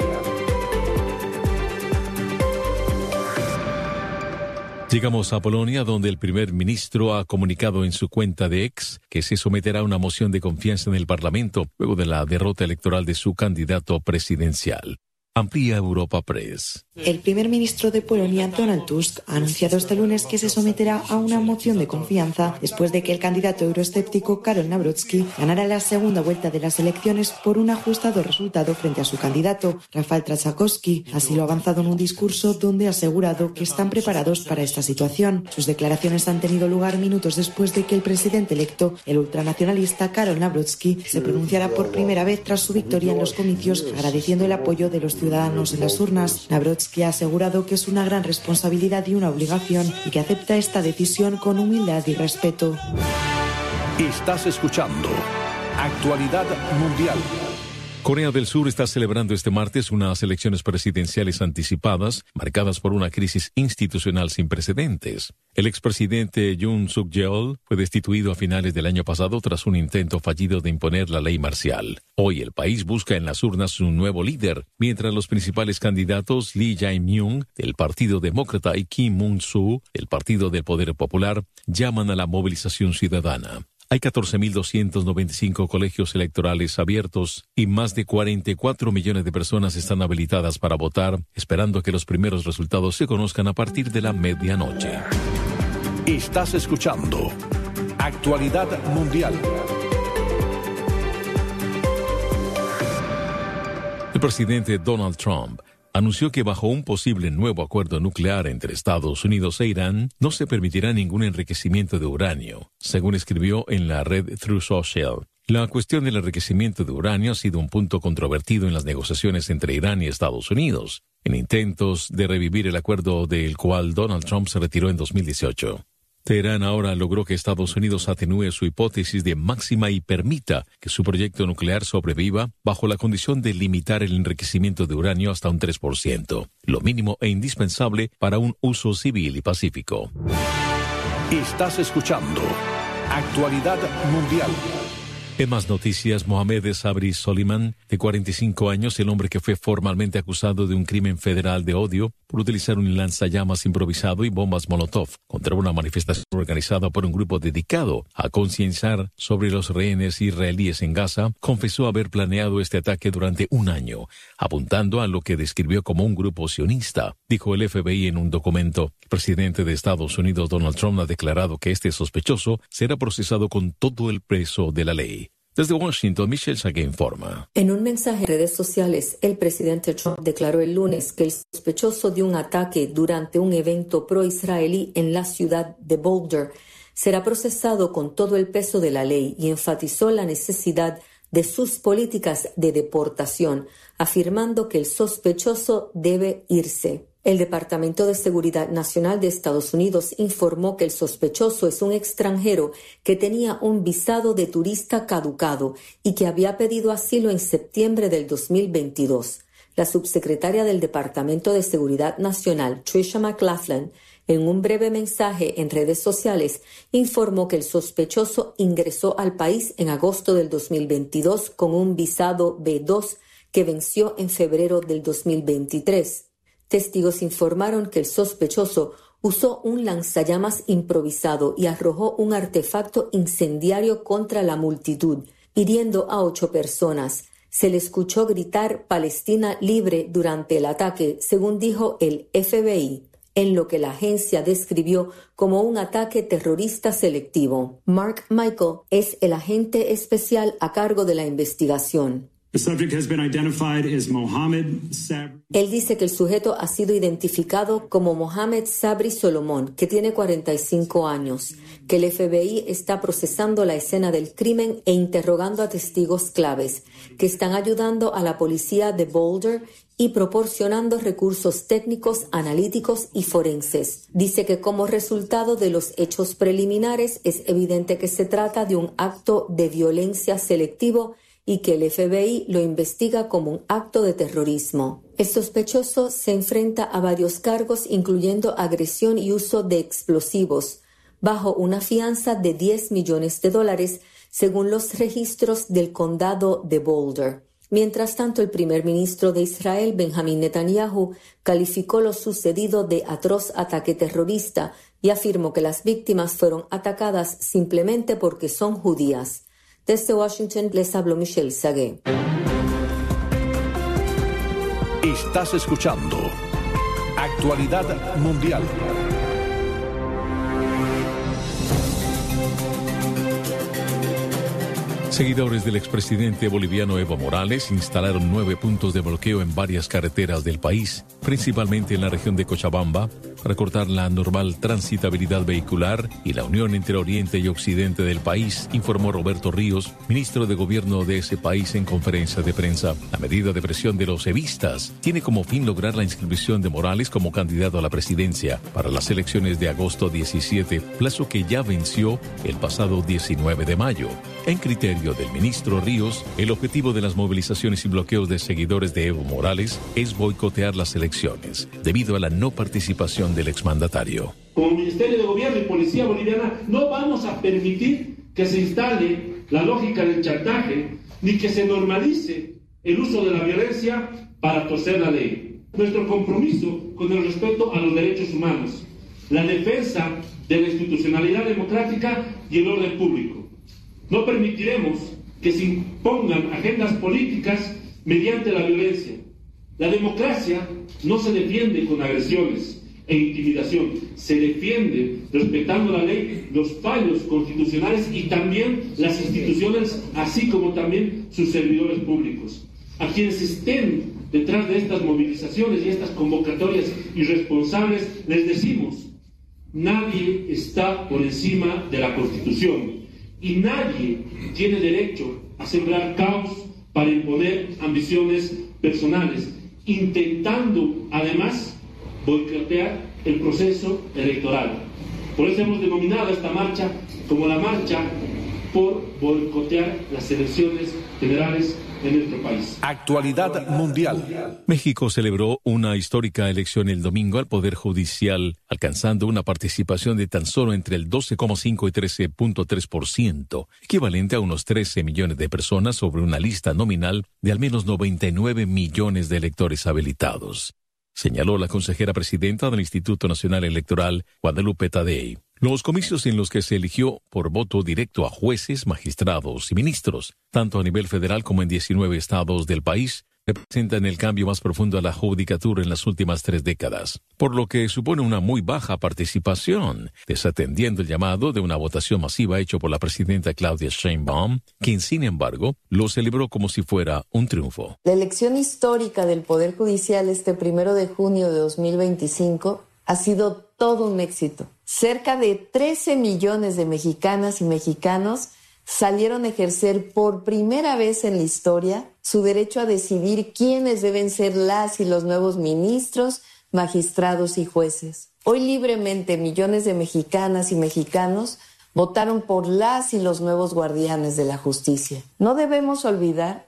Llegamos a Polonia, donde el primer ministro ha comunicado en su cuenta de X que se someterá a una moción de confianza en el Parlamento luego de la derrota electoral de su candidato presidencial. Amplía Europa Press. El primer ministro de Polonia, Donald Tusk, ha anunciado este lunes que se someterá a una moción de confianza después de que el candidato euroescéptico Karol Nawrocki ganara la segunda vuelta de las elecciones por un ajustado resultado frente a su candidato, Rafał Trzaskowski. Así lo ha avanzado en un discurso donde ha asegurado que están preparados para esta situación. Sus declaraciones han tenido lugar minutos después de que el presidente electo, el ultranacionalista Karol Nawrocki, se pronunciara por primera vez tras su victoria en los comicios, agradeciendo el apoyo de los ciudadanos en las urnas. Nawrocki ha asegurado que es una gran responsabilidad y una obligación y que acepta esta decisión con humildad y respeto. Estás escuchando Actualidad Mundial. Corea del Sur está celebrando este martes unas elecciones presidenciales anticipadas marcadas por una crisis institucional sin precedentes. El expresidente Yoon Suk-yeol fue destituido a finales del año pasado tras un intento fallido de imponer la ley marcial. Hoy el país busca en las urnas un nuevo líder, mientras los principales candidatos Lee Jae-myung del Partido Demócrata y Kim Moon-soo del Partido del Poder Popular llaman a la movilización ciudadana. Hay 14.295 colegios electorales abiertos y más de 44 millones de personas están habilitadas para votar, esperando que los primeros resultados se conozcan a partir de la medianoche. Estás escuchando Actualidad Mundial. El presidente Donald Trump anunció que bajo un posible nuevo acuerdo nuclear entre Estados Unidos e Irán no se permitirá ningún enriquecimiento de uranio, según escribió en la red Truth Social. La cuestión del enriquecimiento de uranio ha sido un punto controvertido en las negociaciones entre Irán y Estados Unidos, en intentos de revivir el acuerdo del cual Donald Trump se retiró en 2018. Teherán ahora logró que Estados Unidos atenúe su hipótesis de máxima y permita que su proyecto nuclear sobreviva bajo la condición de limitar el enriquecimiento de uranio hasta un 3%, lo mínimo e indispensable para un uso civil y pacífico. Estás escuchando Actualidad Mundial. En más noticias, Mohamed Sabri Soliman, de 45 años, el hombre que fue formalmente acusado de un crimen federal de odio por utilizar un lanzallamas improvisado y bombas Molotov contra una manifestación organizada por un grupo dedicado a concienciar sobre los rehenes israelíes en Gaza, confesó haber planeado este ataque durante un año, apuntando a lo que describió como un grupo sionista, dijo el FBI en un documento. El presidente de Estados Unidos, Donald Trump, ha declarado que este sospechoso será procesado con todo el peso de la ley. Desde Washington, Michelle Sagué informa. En un mensaje en redes sociales, el presidente Trump declaró el lunes que el sospechoso de un ataque durante un evento pro-israelí en la ciudad de Boulder será procesado con todo el peso de la ley y enfatizó la necesidad de sus políticas de deportación, afirmando que el sospechoso debe irse. El Departamento de Seguridad Nacional de Estados Unidos informó que el sospechoso es un extranjero que tenía un visado de turista caducado y que había pedido asilo en septiembre del 2022. La subsecretaria del Departamento de Seguridad Nacional, Tricia McLaughlin, en un breve mensaje en redes sociales, informó que el sospechoso ingresó al país en agosto del 2022 con un visado B2 que venció en febrero del 2023. Testigos informaron que el sospechoso usó un lanzallamas improvisado y arrojó un artefacto incendiario contra la multitud, hiriendo a 8 personas. Se le escuchó gritar Palestina libre durante el ataque, según dijo el FBI, en lo que la agencia describió como un ataque terrorista selectivo. Mark Michael es el agente especial a cargo de la investigación. Él dice que el sujeto ha sido identificado como Mohamed Sabri Solomon, que tiene 45 años, que el FBI está procesando la escena del crimen e interrogando a testigos claves, que están ayudando a la policía de Boulder y proporcionando recursos técnicos, analíticos y forenses. Dice que como resultado de los hechos preliminares es evidente que se trata de un acto de violencia selectivo y que el FBI lo investiga como un acto de terrorismo. El sospechoso se enfrenta a varios cargos, incluyendo agresión y uso de explosivos, bajo una fianza de $10 millones, según los registros del condado de Boulder. Mientras tanto, el primer ministro de Israel, Benjamin Netanyahu, calificó lo sucedido de atroz ataque terrorista y afirmó que las víctimas fueron atacadas simplemente porque son judías. Desde Washington les habló Michelle Sagué. Estás escuchando Actualidad Mundial. Seguidores del expresidente boliviano Evo Morales instalaron 9 puntos de bloqueo en varias carreteras del país, principalmente en la región de Cochabamba, para cortar la normal transitabilidad vehicular y la unión entre oriente y occidente del país, informó Roberto Ríos, ministro de Gobierno de ese país en conferencia de prensa. La medida de presión de los evistas tiene como fin lograr la inscripción de Morales como candidato a la presidencia para las elecciones de agosto 17, plazo que ya venció el pasado 19 de mayo. En criterio del ministro Ríos, el objetivo de las movilizaciones y bloqueos de seguidores de Evo Morales es boicotear las elecciones, debido a la no participación del exmandatario. Como Ministerio de Gobierno y Policía Boliviana no vamos a permitir que se instale la lógica del chantaje, ni que se normalice el uso de la violencia para torcer la ley. Nuestro compromiso con el respeto a los derechos humanos, la defensa de la institucionalidad democrática y el orden público. No permitiremos que se impongan agendas políticas mediante la violencia. La democracia no se defiende con agresiones e intimidación, se defiende respetando la ley, los fallos constitucionales y también las instituciones, así como también sus servidores públicos. A quienes estén detrás de estas movilizaciones y estas convocatorias irresponsables, les decimos, nadie está por encima de la Constitución. Y nadie tiene derecho a sembrar caos para imponer ambiciones personales, intentando además boicotear el proceso electoral. Por eso hemos denominado esta marcha como la marcha por boicotear las elecciones generales en nuestro país. Actualidad Mundial. México celebró una histórica elección el domingo al Poder Judicial, alcanzando una participación de tan solo entre el 12,5 y 13,3%, equivalente a unos 13 millones de personas sobre una lista nominal de al menos 99 millones de electores habilitados, señaló la consejera presidenta del Instituto Nacional Electoral, Guadalupe Tadei. Los comicios en los que se eligió por voto directo a jueces, magistrados y ministros, tanto a nivel federal como en 19 estados del país, representan el cambio más profundo a la judicatura en las últimas 3 décadas, por lo que supone una muy baja participación, desatendiendo el llamado de una votación masiva hecho por la presidenta Claudia Sheinbaum, quien sin embargo lo celebró como si fuera un triunfo. La elección histórica del Poder Judicial este 1 de junio de 2025 ha sido todo un éxito. Cerca de 13 millones de mexicanas y mexicanos salieron a ejercer por primera vez en la historia su derecho a decidir quiénes deben ser las y los nuevos ministros, magistrados y jueces. Hoy libremente millones de mexicanas y mexicanos votaron por las y los nuevos guardianes de la justicia. No debemos olvidar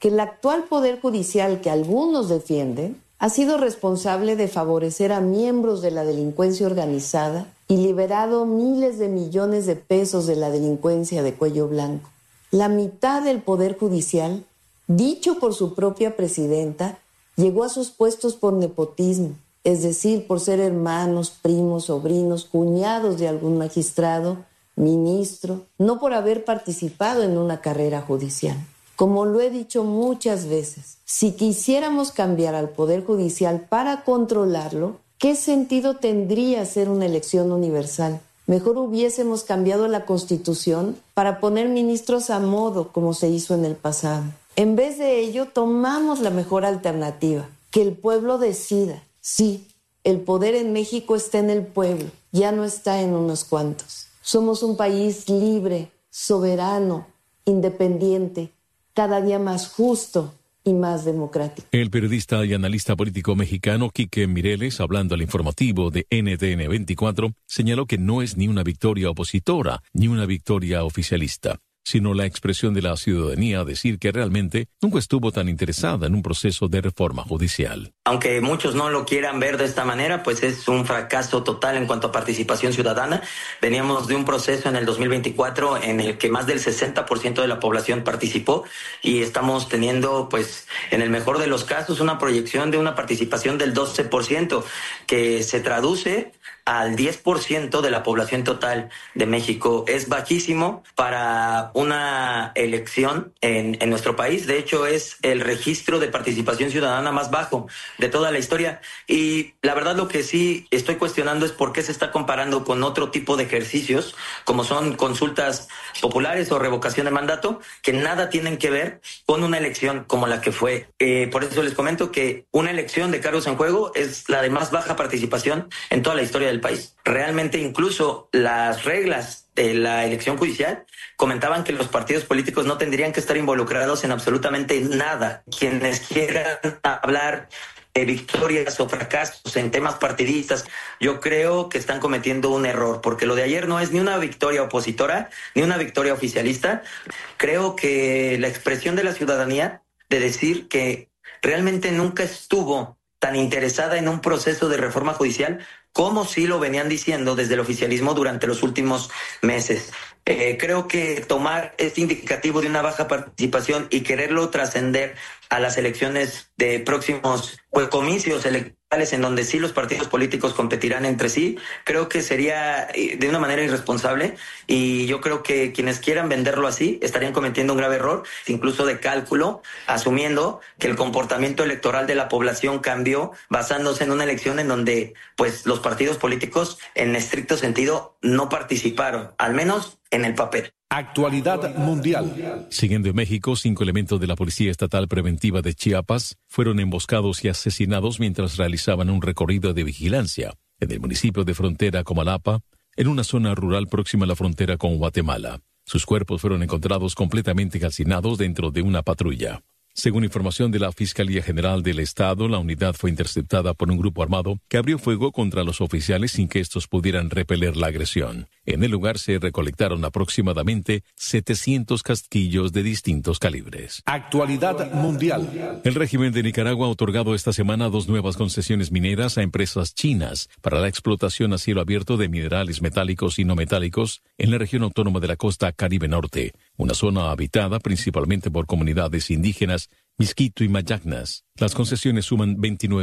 que el actual Poder Judicial que algunos defienden ha sido responsable de favorecer a miembros de la delincuencia organizada y liberado miles de millones de pesos de la delincuencia de cuello blanco. La mitad del Poder Judicial, dicho por su propia presidenta, llegó a sus puestos por nepotismo, es decir, por ser hermanos, primos, sobrinos, cuñados de algún magistrado, ministro, no por haber participado en una carrera judicial. Como lo he dicho muchas veces, si quisiéramos cambiar al Poder Judicial para controlarlo, ¿qué sentido tendría hacer una elección universal? Mejor hubiésemos cambiado la Constitución para poner ministros a modo, como se hizo en el pasado. En vez de ello, tomamos la mejor alternativa, que el pueblo decida. Sí, el poder en México está en el pueblo, ya no está en unos cuantos. Somos un país libre, soberano, independiente, cada día más justo y más democrático. El periodista y analista político mexicano Quique Mireles, hablando al informativo de NTN 24, señaló que no es ni una victoria opositora ni una victoria oficialista, sino la expresión de la ciudadanía a decir que realmente nunca estuvo tan interesada en un proceso de reforma judicial. Aunque muchos no lo quieran ver de esta manera, pues es un fracaso total en cuanto a participación ciudadana. Veníamos de un proceso en el 2024 en el que más del 60% de la población participó y estamos teniendo, pues, en el mejor de los casos, una proyección de una participación del 12%, que se traduce al 10% de la población total de México. Es bajísimo para una elección en nuestro país. De hecho, es el registro de participación ciudadana más bajo de toda la historia. Y la verdad, lo que sí estoy cuestionando es por qué se está comparando con otro tipo de ejercicios, como son consultas populares o revocación de mandato, que nada tienen que ver con una elección como la que fue. Por eso les comento que una elección de cargos en juego es la de más baja participación en toda la historia del país. Realmente, incluso las reglas de la elección judicial comentaban que los partidos políticos no tendrían que estar involucrados en absolutamente nada. Quienes quieran hablar de victorias o fracasos en temas partidistas, yo creo que están cometiendo un error, porque lo de ayer no es ni una victoria opositora ni una victoria oficialista. Creo que la expresión de la ciudadanía de decir que realmente nunca estuvo tan interesada en un proceso de reforma judicial como sí lo venían diciendo desde el oficialismo durante los últimos meses. Creo que tomar este indicativo de una baja participación y quererlo trascender a las elecciones de próximos comicios electorales en donde sí los partidos políticos competirán entre sí, creo que sería de una manera irresponsable, y yo creo que quienes quieran venderlo así estarían cometiendo un grave error, incluso de cálculo, asumiendo que el comportamiento electoral de la población cambió basándose en una elección en donde pues los partidos políticos en estricto sentido no participaron, al menos en el papel. Actualidad mundial. Siguiendo en México, 5 elementos de la Policía Estatal Preventiva de Chiapas fueron emboscados y asesinados mientras realizaban un recorrido de vigilancia en el municipio de frontera Comalapa, en una zona rural próxima a la frontera con Guatemala. Sus cuerpos fueron encontrados completamente calcinados dentro de una patrulla. Según información de la Fiscalía General del Estado, la unidad fue interceptada por un grupo armado que abrió fuego contra los oficiales sin que estos pudieran repeler la agresión. En el lugar se recolectaron aproximadamente 700 casquillos de distintos calibres. Actualidad mundial. El régimen de Nicaragua ha otorgado esta semana 2 nuevas concesiones mineras a empresas chinas para la explotación a cielo abierto de minerales metálicos y no metálicos en la región autónoma de la costa Caribe Norte, una zona habitada principalmente por comunidades indígenas Misquito y Mayagnas. Las concesiones suman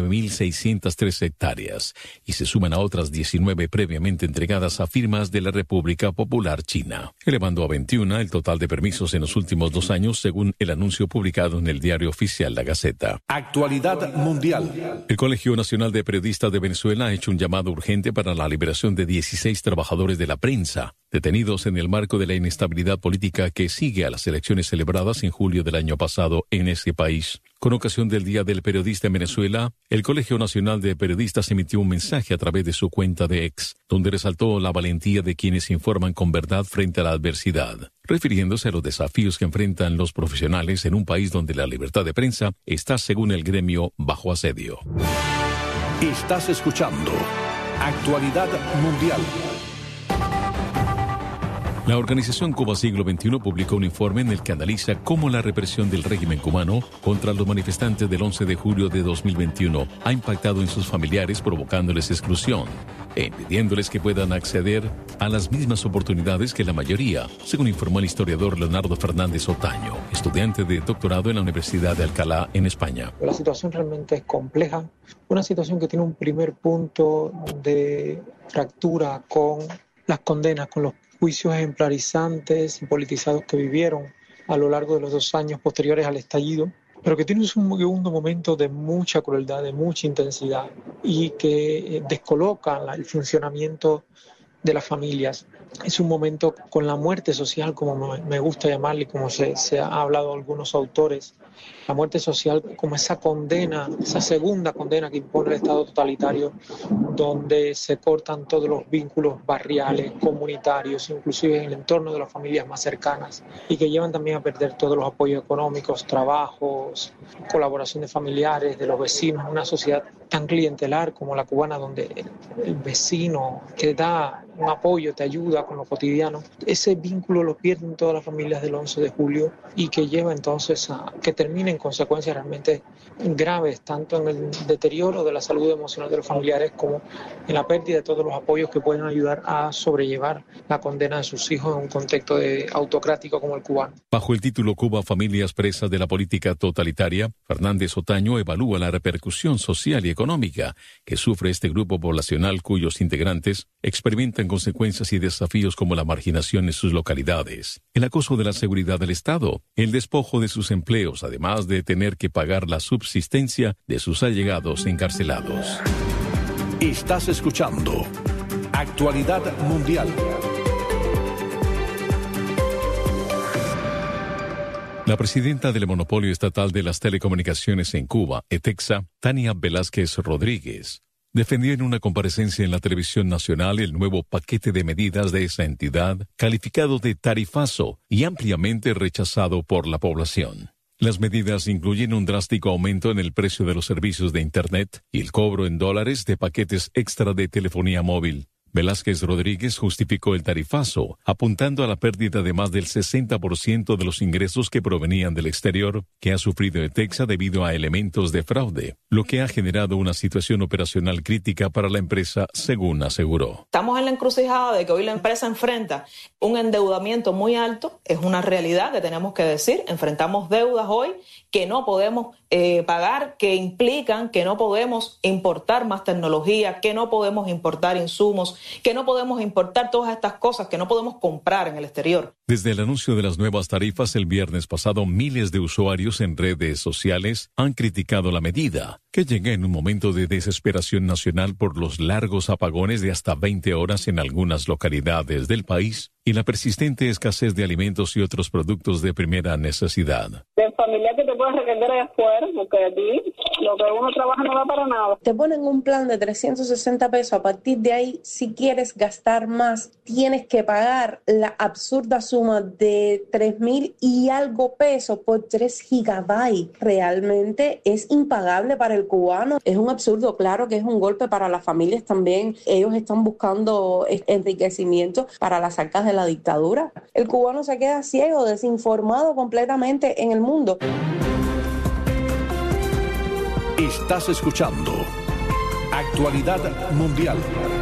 29.603 hectáreas y se suman a otras 19 previamente entregadas a firmas de la República Popular China, elevando a 21 el total de permisos en los últimos 2 años, según el anuncio publicado en el diario oficial La Gaceta. Actualidad mundial. El Colegio Nacional de Periodistas de Venezuela ha hecho un llamado urgente para la liberación de 16 trabajadores de la prensa, detenidos en el marco de la inestabilidad política que sigue a las elecciones celebradas en julio del año pasado en ese país. Con ocasión del Día del Periodista en Venezuela, el Colegio Nacional de Periodistas emitió un mensaje a través de su cuenta de X, donde resaltó la valentía de quienes informan con verdad frente a la adversidad, refiriéndose a los desafíos que enfrentan los profesionales en un país donde la libertad de prensa está, según el gremio, bajo asedio. Estás escuchando Actualidad Mundial. La organización Cuba Siglo XXI publicó un informe en el que analiza cómo la represión del régimen cubano contra los manifestantes del 11 de julio de 2021 ha impactado en sus familiares, provocándoles exclusión e impidiéndoles que puedan acceder a las mismas oportunidades que la mayoría, según informó el historiador Leonardo Fernández Otaño, estudiante de doctorado en la Universidad de Alcalá, en España. La situación realmente es compleja, una situación que tiene un primer punto de fractura con las condenas, con los juicios ejemplarizantes y politizados que vivieron a lo largo de los 2 años posteriores al estallido, pero que tiene un segundo momento de mucha crueldad, de mucha intensidad y que descoloca el funcionamiento de las familias. Es un momento con la muerte social, como me gusta llamarle, como se ha hablado algunos autores, la muerte social como esa condena, esa segunda condena que impone el Estado totalitario, donde se cortan todos los vínculos barriales, comunitarios, inclusive en el entorno de las familias más cercanas, y que llevan también a perder todos los apoyos económicos, trabajos, colaboración de familiares, de los vecinos, una sociedad tan clientelar como la cubana, donde el vecino te da un apoyo, te ayuda con lo cotidiano. Ese vínculo lo pierden todas las familias del 11 de julio y que lleva entonces a que terminen consecuencias realmente graves, tanto en el deterioro de la salud emocional de los familiares como en la pérdida de todos los apoyos que pueden ayudar a sobrellevar la condena de sus hijos en un contexto autocrático como el cubano. Bajo el título Cuba, familias presas de la política totalitaria, Fernández Otaño evalúa la repercusión social y económica que sufre este grupo poblacional cuyos integrantes experimentan consecuencias y desafíos como la marginación en sus localidades, el acoso de la seguridad del Estado, el despojo de sus empleos, además de tener que pagar la subsistencia de sus allegados encarcelados. Estás escuchando Actualidad Mundial. La presidenta del Monopolio Estatal de las Telecomunicaciones en Cuba, ETEXA, Tania Velázquez Rodríguez, defendió en una comparecencia en la televisión nacional el nuevo paquete de medidas de esa entidad, calificado de tarifazo y ampliamente rechazado por la población. Las medidas incluyen un drástico aumento en el precio de los servicios de Internet y el cobro en dólares de paquetes extra de telefonía móvil. Velázquez Rodríguez justificó el tarifazo, apuntando a la pérdida de más del 60% de los ingresos que provenían del exterior que ha sufrido ETEXA debido a elementos de fraude, lo que ha generado una situación operacional crítica para la empresa, según aseguró. Estamos en la encrucijada de que hoy la empresa enfrenta un endeudamiento muy alto, es una realidad que tenemos que decir, enfrentamos deudas hoy que no podemos pagar, que implican que no podemos importar más tecnología, que no podemos importar insumos, que no podemos importar todas estas cosas que no podemos comprar en el exterior. Desde el anuncio de las nuevas tarifas el viernes pasado, miles de usuarios en redes sociales han criticado la medida, que llega en un momento de desesperación nacional por los largos apagones de hasta 20 horas en algunas localidades del país y la persistente escasez de alimentos y otros productos de primera necesidad. De familia que te puedes requerir allá afuera, porque aquí lo que uno trabaja no da para nada. Te ponen un plan de 360 pesos, a partir de ahí, si quieres gastar más, tienes que pagar la absurda suma de 3,000 y algo pesos por 3 gigabytes. Realmente es impagable para el cubano. Es un absurdo, claro que es un golpe para las familias también. Ellos están buscando enriquecimiento para las arcas de la dictadura. El cubano se queda ciego, desinformado completamente en el mundo. Estás escuchando Actualidad Mundial.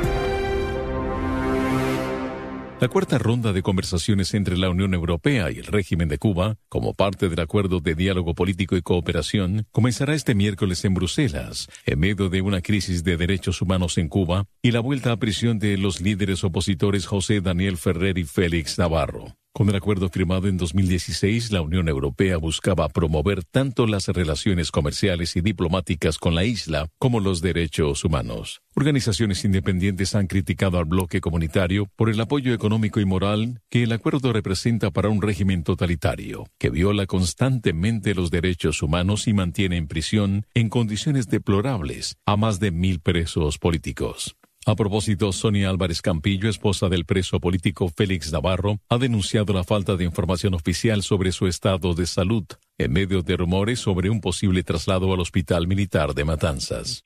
La cuarta ronda de conversaciones entre la Unión Europea y el régimen de Cuba, como parte del Acuerdo de Diálogo Político y Cooperación, comenzará este miércoles en Bruselas, en medio de una crisis de derechos humanos en Cuba y la vuelta a prisión de los líderes opositores José Daniel Ferrer y Félix Navarro. Con el acuerdo firmado en 2016, la Unión Europea buscaba promover tanto las relaciones comerciales y diplomáticas con la isla como los derechos humanos. Organizaciones independientes han criticado al bloque comunitario por el apoyo económico y moral que el acuerdo representa para un régimen totalitario, que viola constantemente los derechos humanos y mantiene en prisión, en condiciones deplorables, a más de 1,000 presos políticos. A propósito, Sonia Álvarez Campillo, esposa del preso político Félix Navarro, ha denunciado la falta de información oficial sobre su estado de salud, en medio de rumores sobre un posible traslado al Hospital Militar de Matanzas. Félix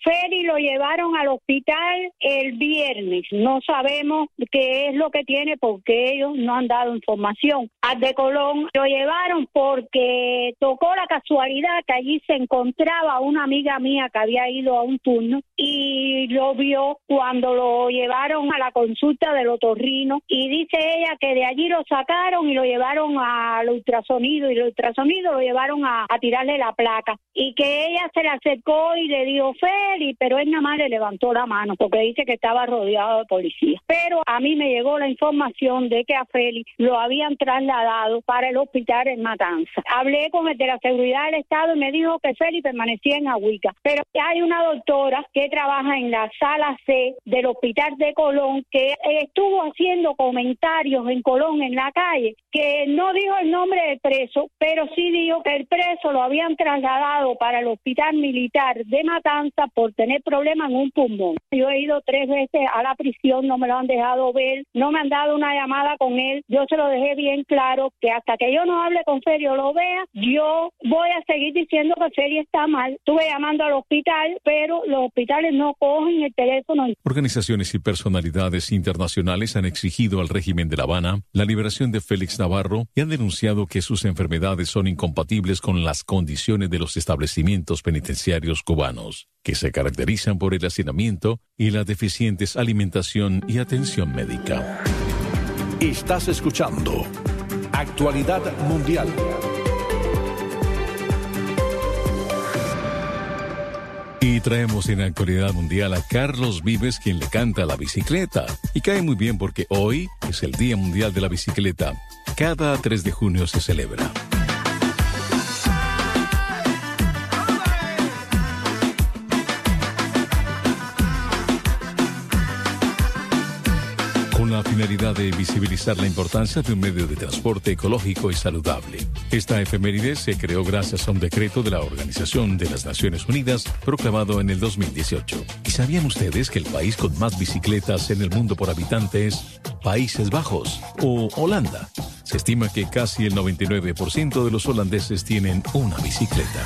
lo llevaron al hospital el viernes. No sabemos qué es lo que tiene porque ellos no han dado información. Al de Colón lo llevaron porque tocó la casualidad que allí se encontraba una amiga mía que había ido a un turno y lo vio cuando lo llevaron a la consulta del otorrino, y dice ella que de allí lo sacaron y lo llevaron al ultrasonido, y el ultrasonido lo llevaron a tirarle la placa, y que ella se le acercó y le dijo Félix, pero él nada más le levantó la mano porque dice que estaba rodeado de policía. Pero a mí me llegó la información de que a Félix lo habían trasladado para el hospital en Matanza. Hablé con el de la seguridad del Estado y me dijo que Félix permanecía en Agüica, pero hay una doctora que trabaja en la sala C del hospital de Colón que estuvo haciendo comentarios en Colón en la calle, que no dijo el nombre del preso, pero sí dijo que el preso lo habían trasladado para el hospital militar de Matanza por tener problemas en un pulmón. Yo he ido 3 veces a la prisión, no me lo han dejado ver, no me han dado una llamada con él. Yo se lo dejé bien claro que hasta que yo no hable con Félix o lo vea, yo voy a seguir diciendo que Félix está mal. Estuve llamando al hospital, pero los hospitales no cogen el teléfono. Organizaciones y personalidades internacionales han exigido al régimen de La Habana la liberación de Félix Navarro y han denunciado que sus enfermedades son incompatibles con las condiciones de los establecimientos penitenciarios cubanos, que se caracterizan por el hacinamiento y la deficientes alimentación y atención médica. Estás escuchando Actualidad Mundial. Y traemos en Actualidad Mundial a Carlos Vives, quien le canta a la bicicleta. Y cae muy bien porque hoy es el Día Mundial de la Bicicleta. Cada 3 de junio se celebra. Con la finalidad de visibilizar la importancia de un medio de transporte ecológico y saludable. Esta efeméride se creó gracias a un decreto de la Organización de las Naciones Unidas proclamado en el 2018. ¿Y sabían ustedes que el país con más bicicletas en el mundo por habitante es Países Bajos o Holanda? Se estima que casi el 99% de los holandeses tienen una bicicleta.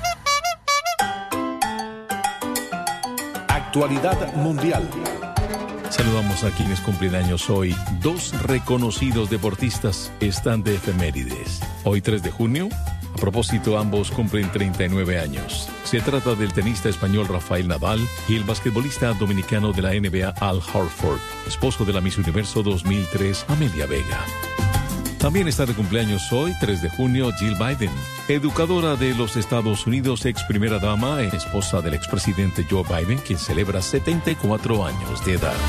Actualidad Mundial. Saludamos a quienes cumplen años hoy. 2 reconocidos deportistas están de efemérides. Hoy 3 de junio, a propósito, ambos cumplen 39 años. Se trata del tenista español Rafael Nadal y el basquetbolista dominicano de la NBA Al Horford, esposo de la Miss Universo 2003 Amelia Vega. También está de cumpleaños hoy, 3 de junio, Jill Biden, educadora de los Estados Unidos, ex primera dama, esposa del expresidente Joe Biden, quien celebra 74 años de edad.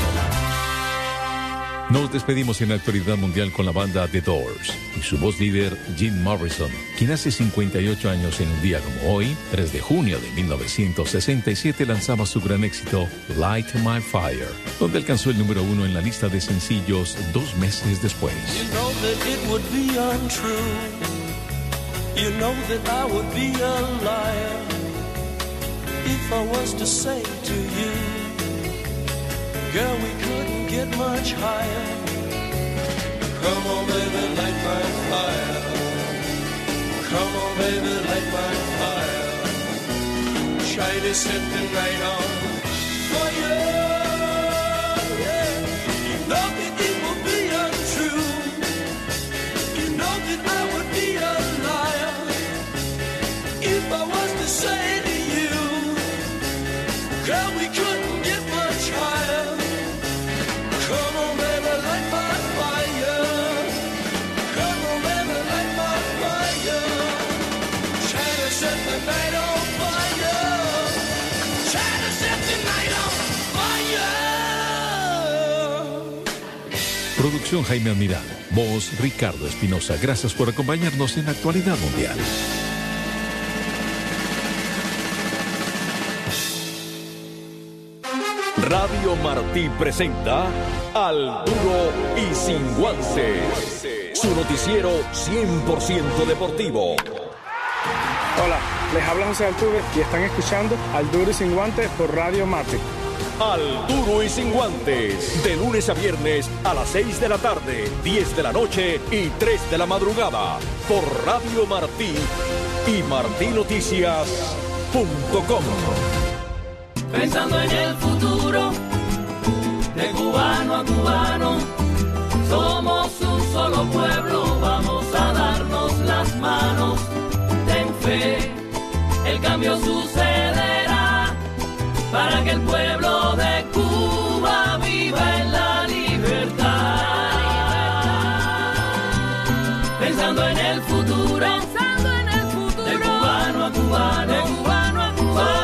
Nos despedimos en la Actualidad Mundial con la banda The Doors y su voz líder Jim Morrison, quien hace 58 años en un día como hoy, 3 de junio de 1967, lanzaba su gran éxito Light My Fire, donde alcanzó el número 1 en la lista de sencillos 2 meses después. You know that it would be untrue. You know that I would be a liar if I was to say to you, girl, we couldn't get much higher. Come on, baby, light my fire. Come on, baby, light my fire. Try to set the night on fire. Yeah. You know that it will be untrue. You know that I would be a liar if I was to say to you, girl, we couldn't get much higher. Come on, baby, light my fire. Come on, baby, light my fire. Try to set the night on fire. Try to set the night on fire. Producción Jaime Almirado. Voz Ricardo Espinosa. Gracias por acompañarnos en Actualidad Mundial. Radio Martí presenta Al Duro y Sin Guantes, su noticiero 100% deportivo. Hola, les habla José Altuve y están escuchando Al Duro y Sin Guantes por Radio Martí. Al Duro y Sin Guantes, de lunes a viernes a las 6 de la tarde, 10 de la noche y 3 de la madrugada, por Radio Martí y martinoticias.com. pensando en el futuro, de cubano a cubano, somos un solo pueblo, vamos a darnos las manos, ten fe, el cambio sucederá, para que el pueblo de Cuba viva en la libertad. Pensando en el futuro, de cubano a cubano, de cubano a cubano.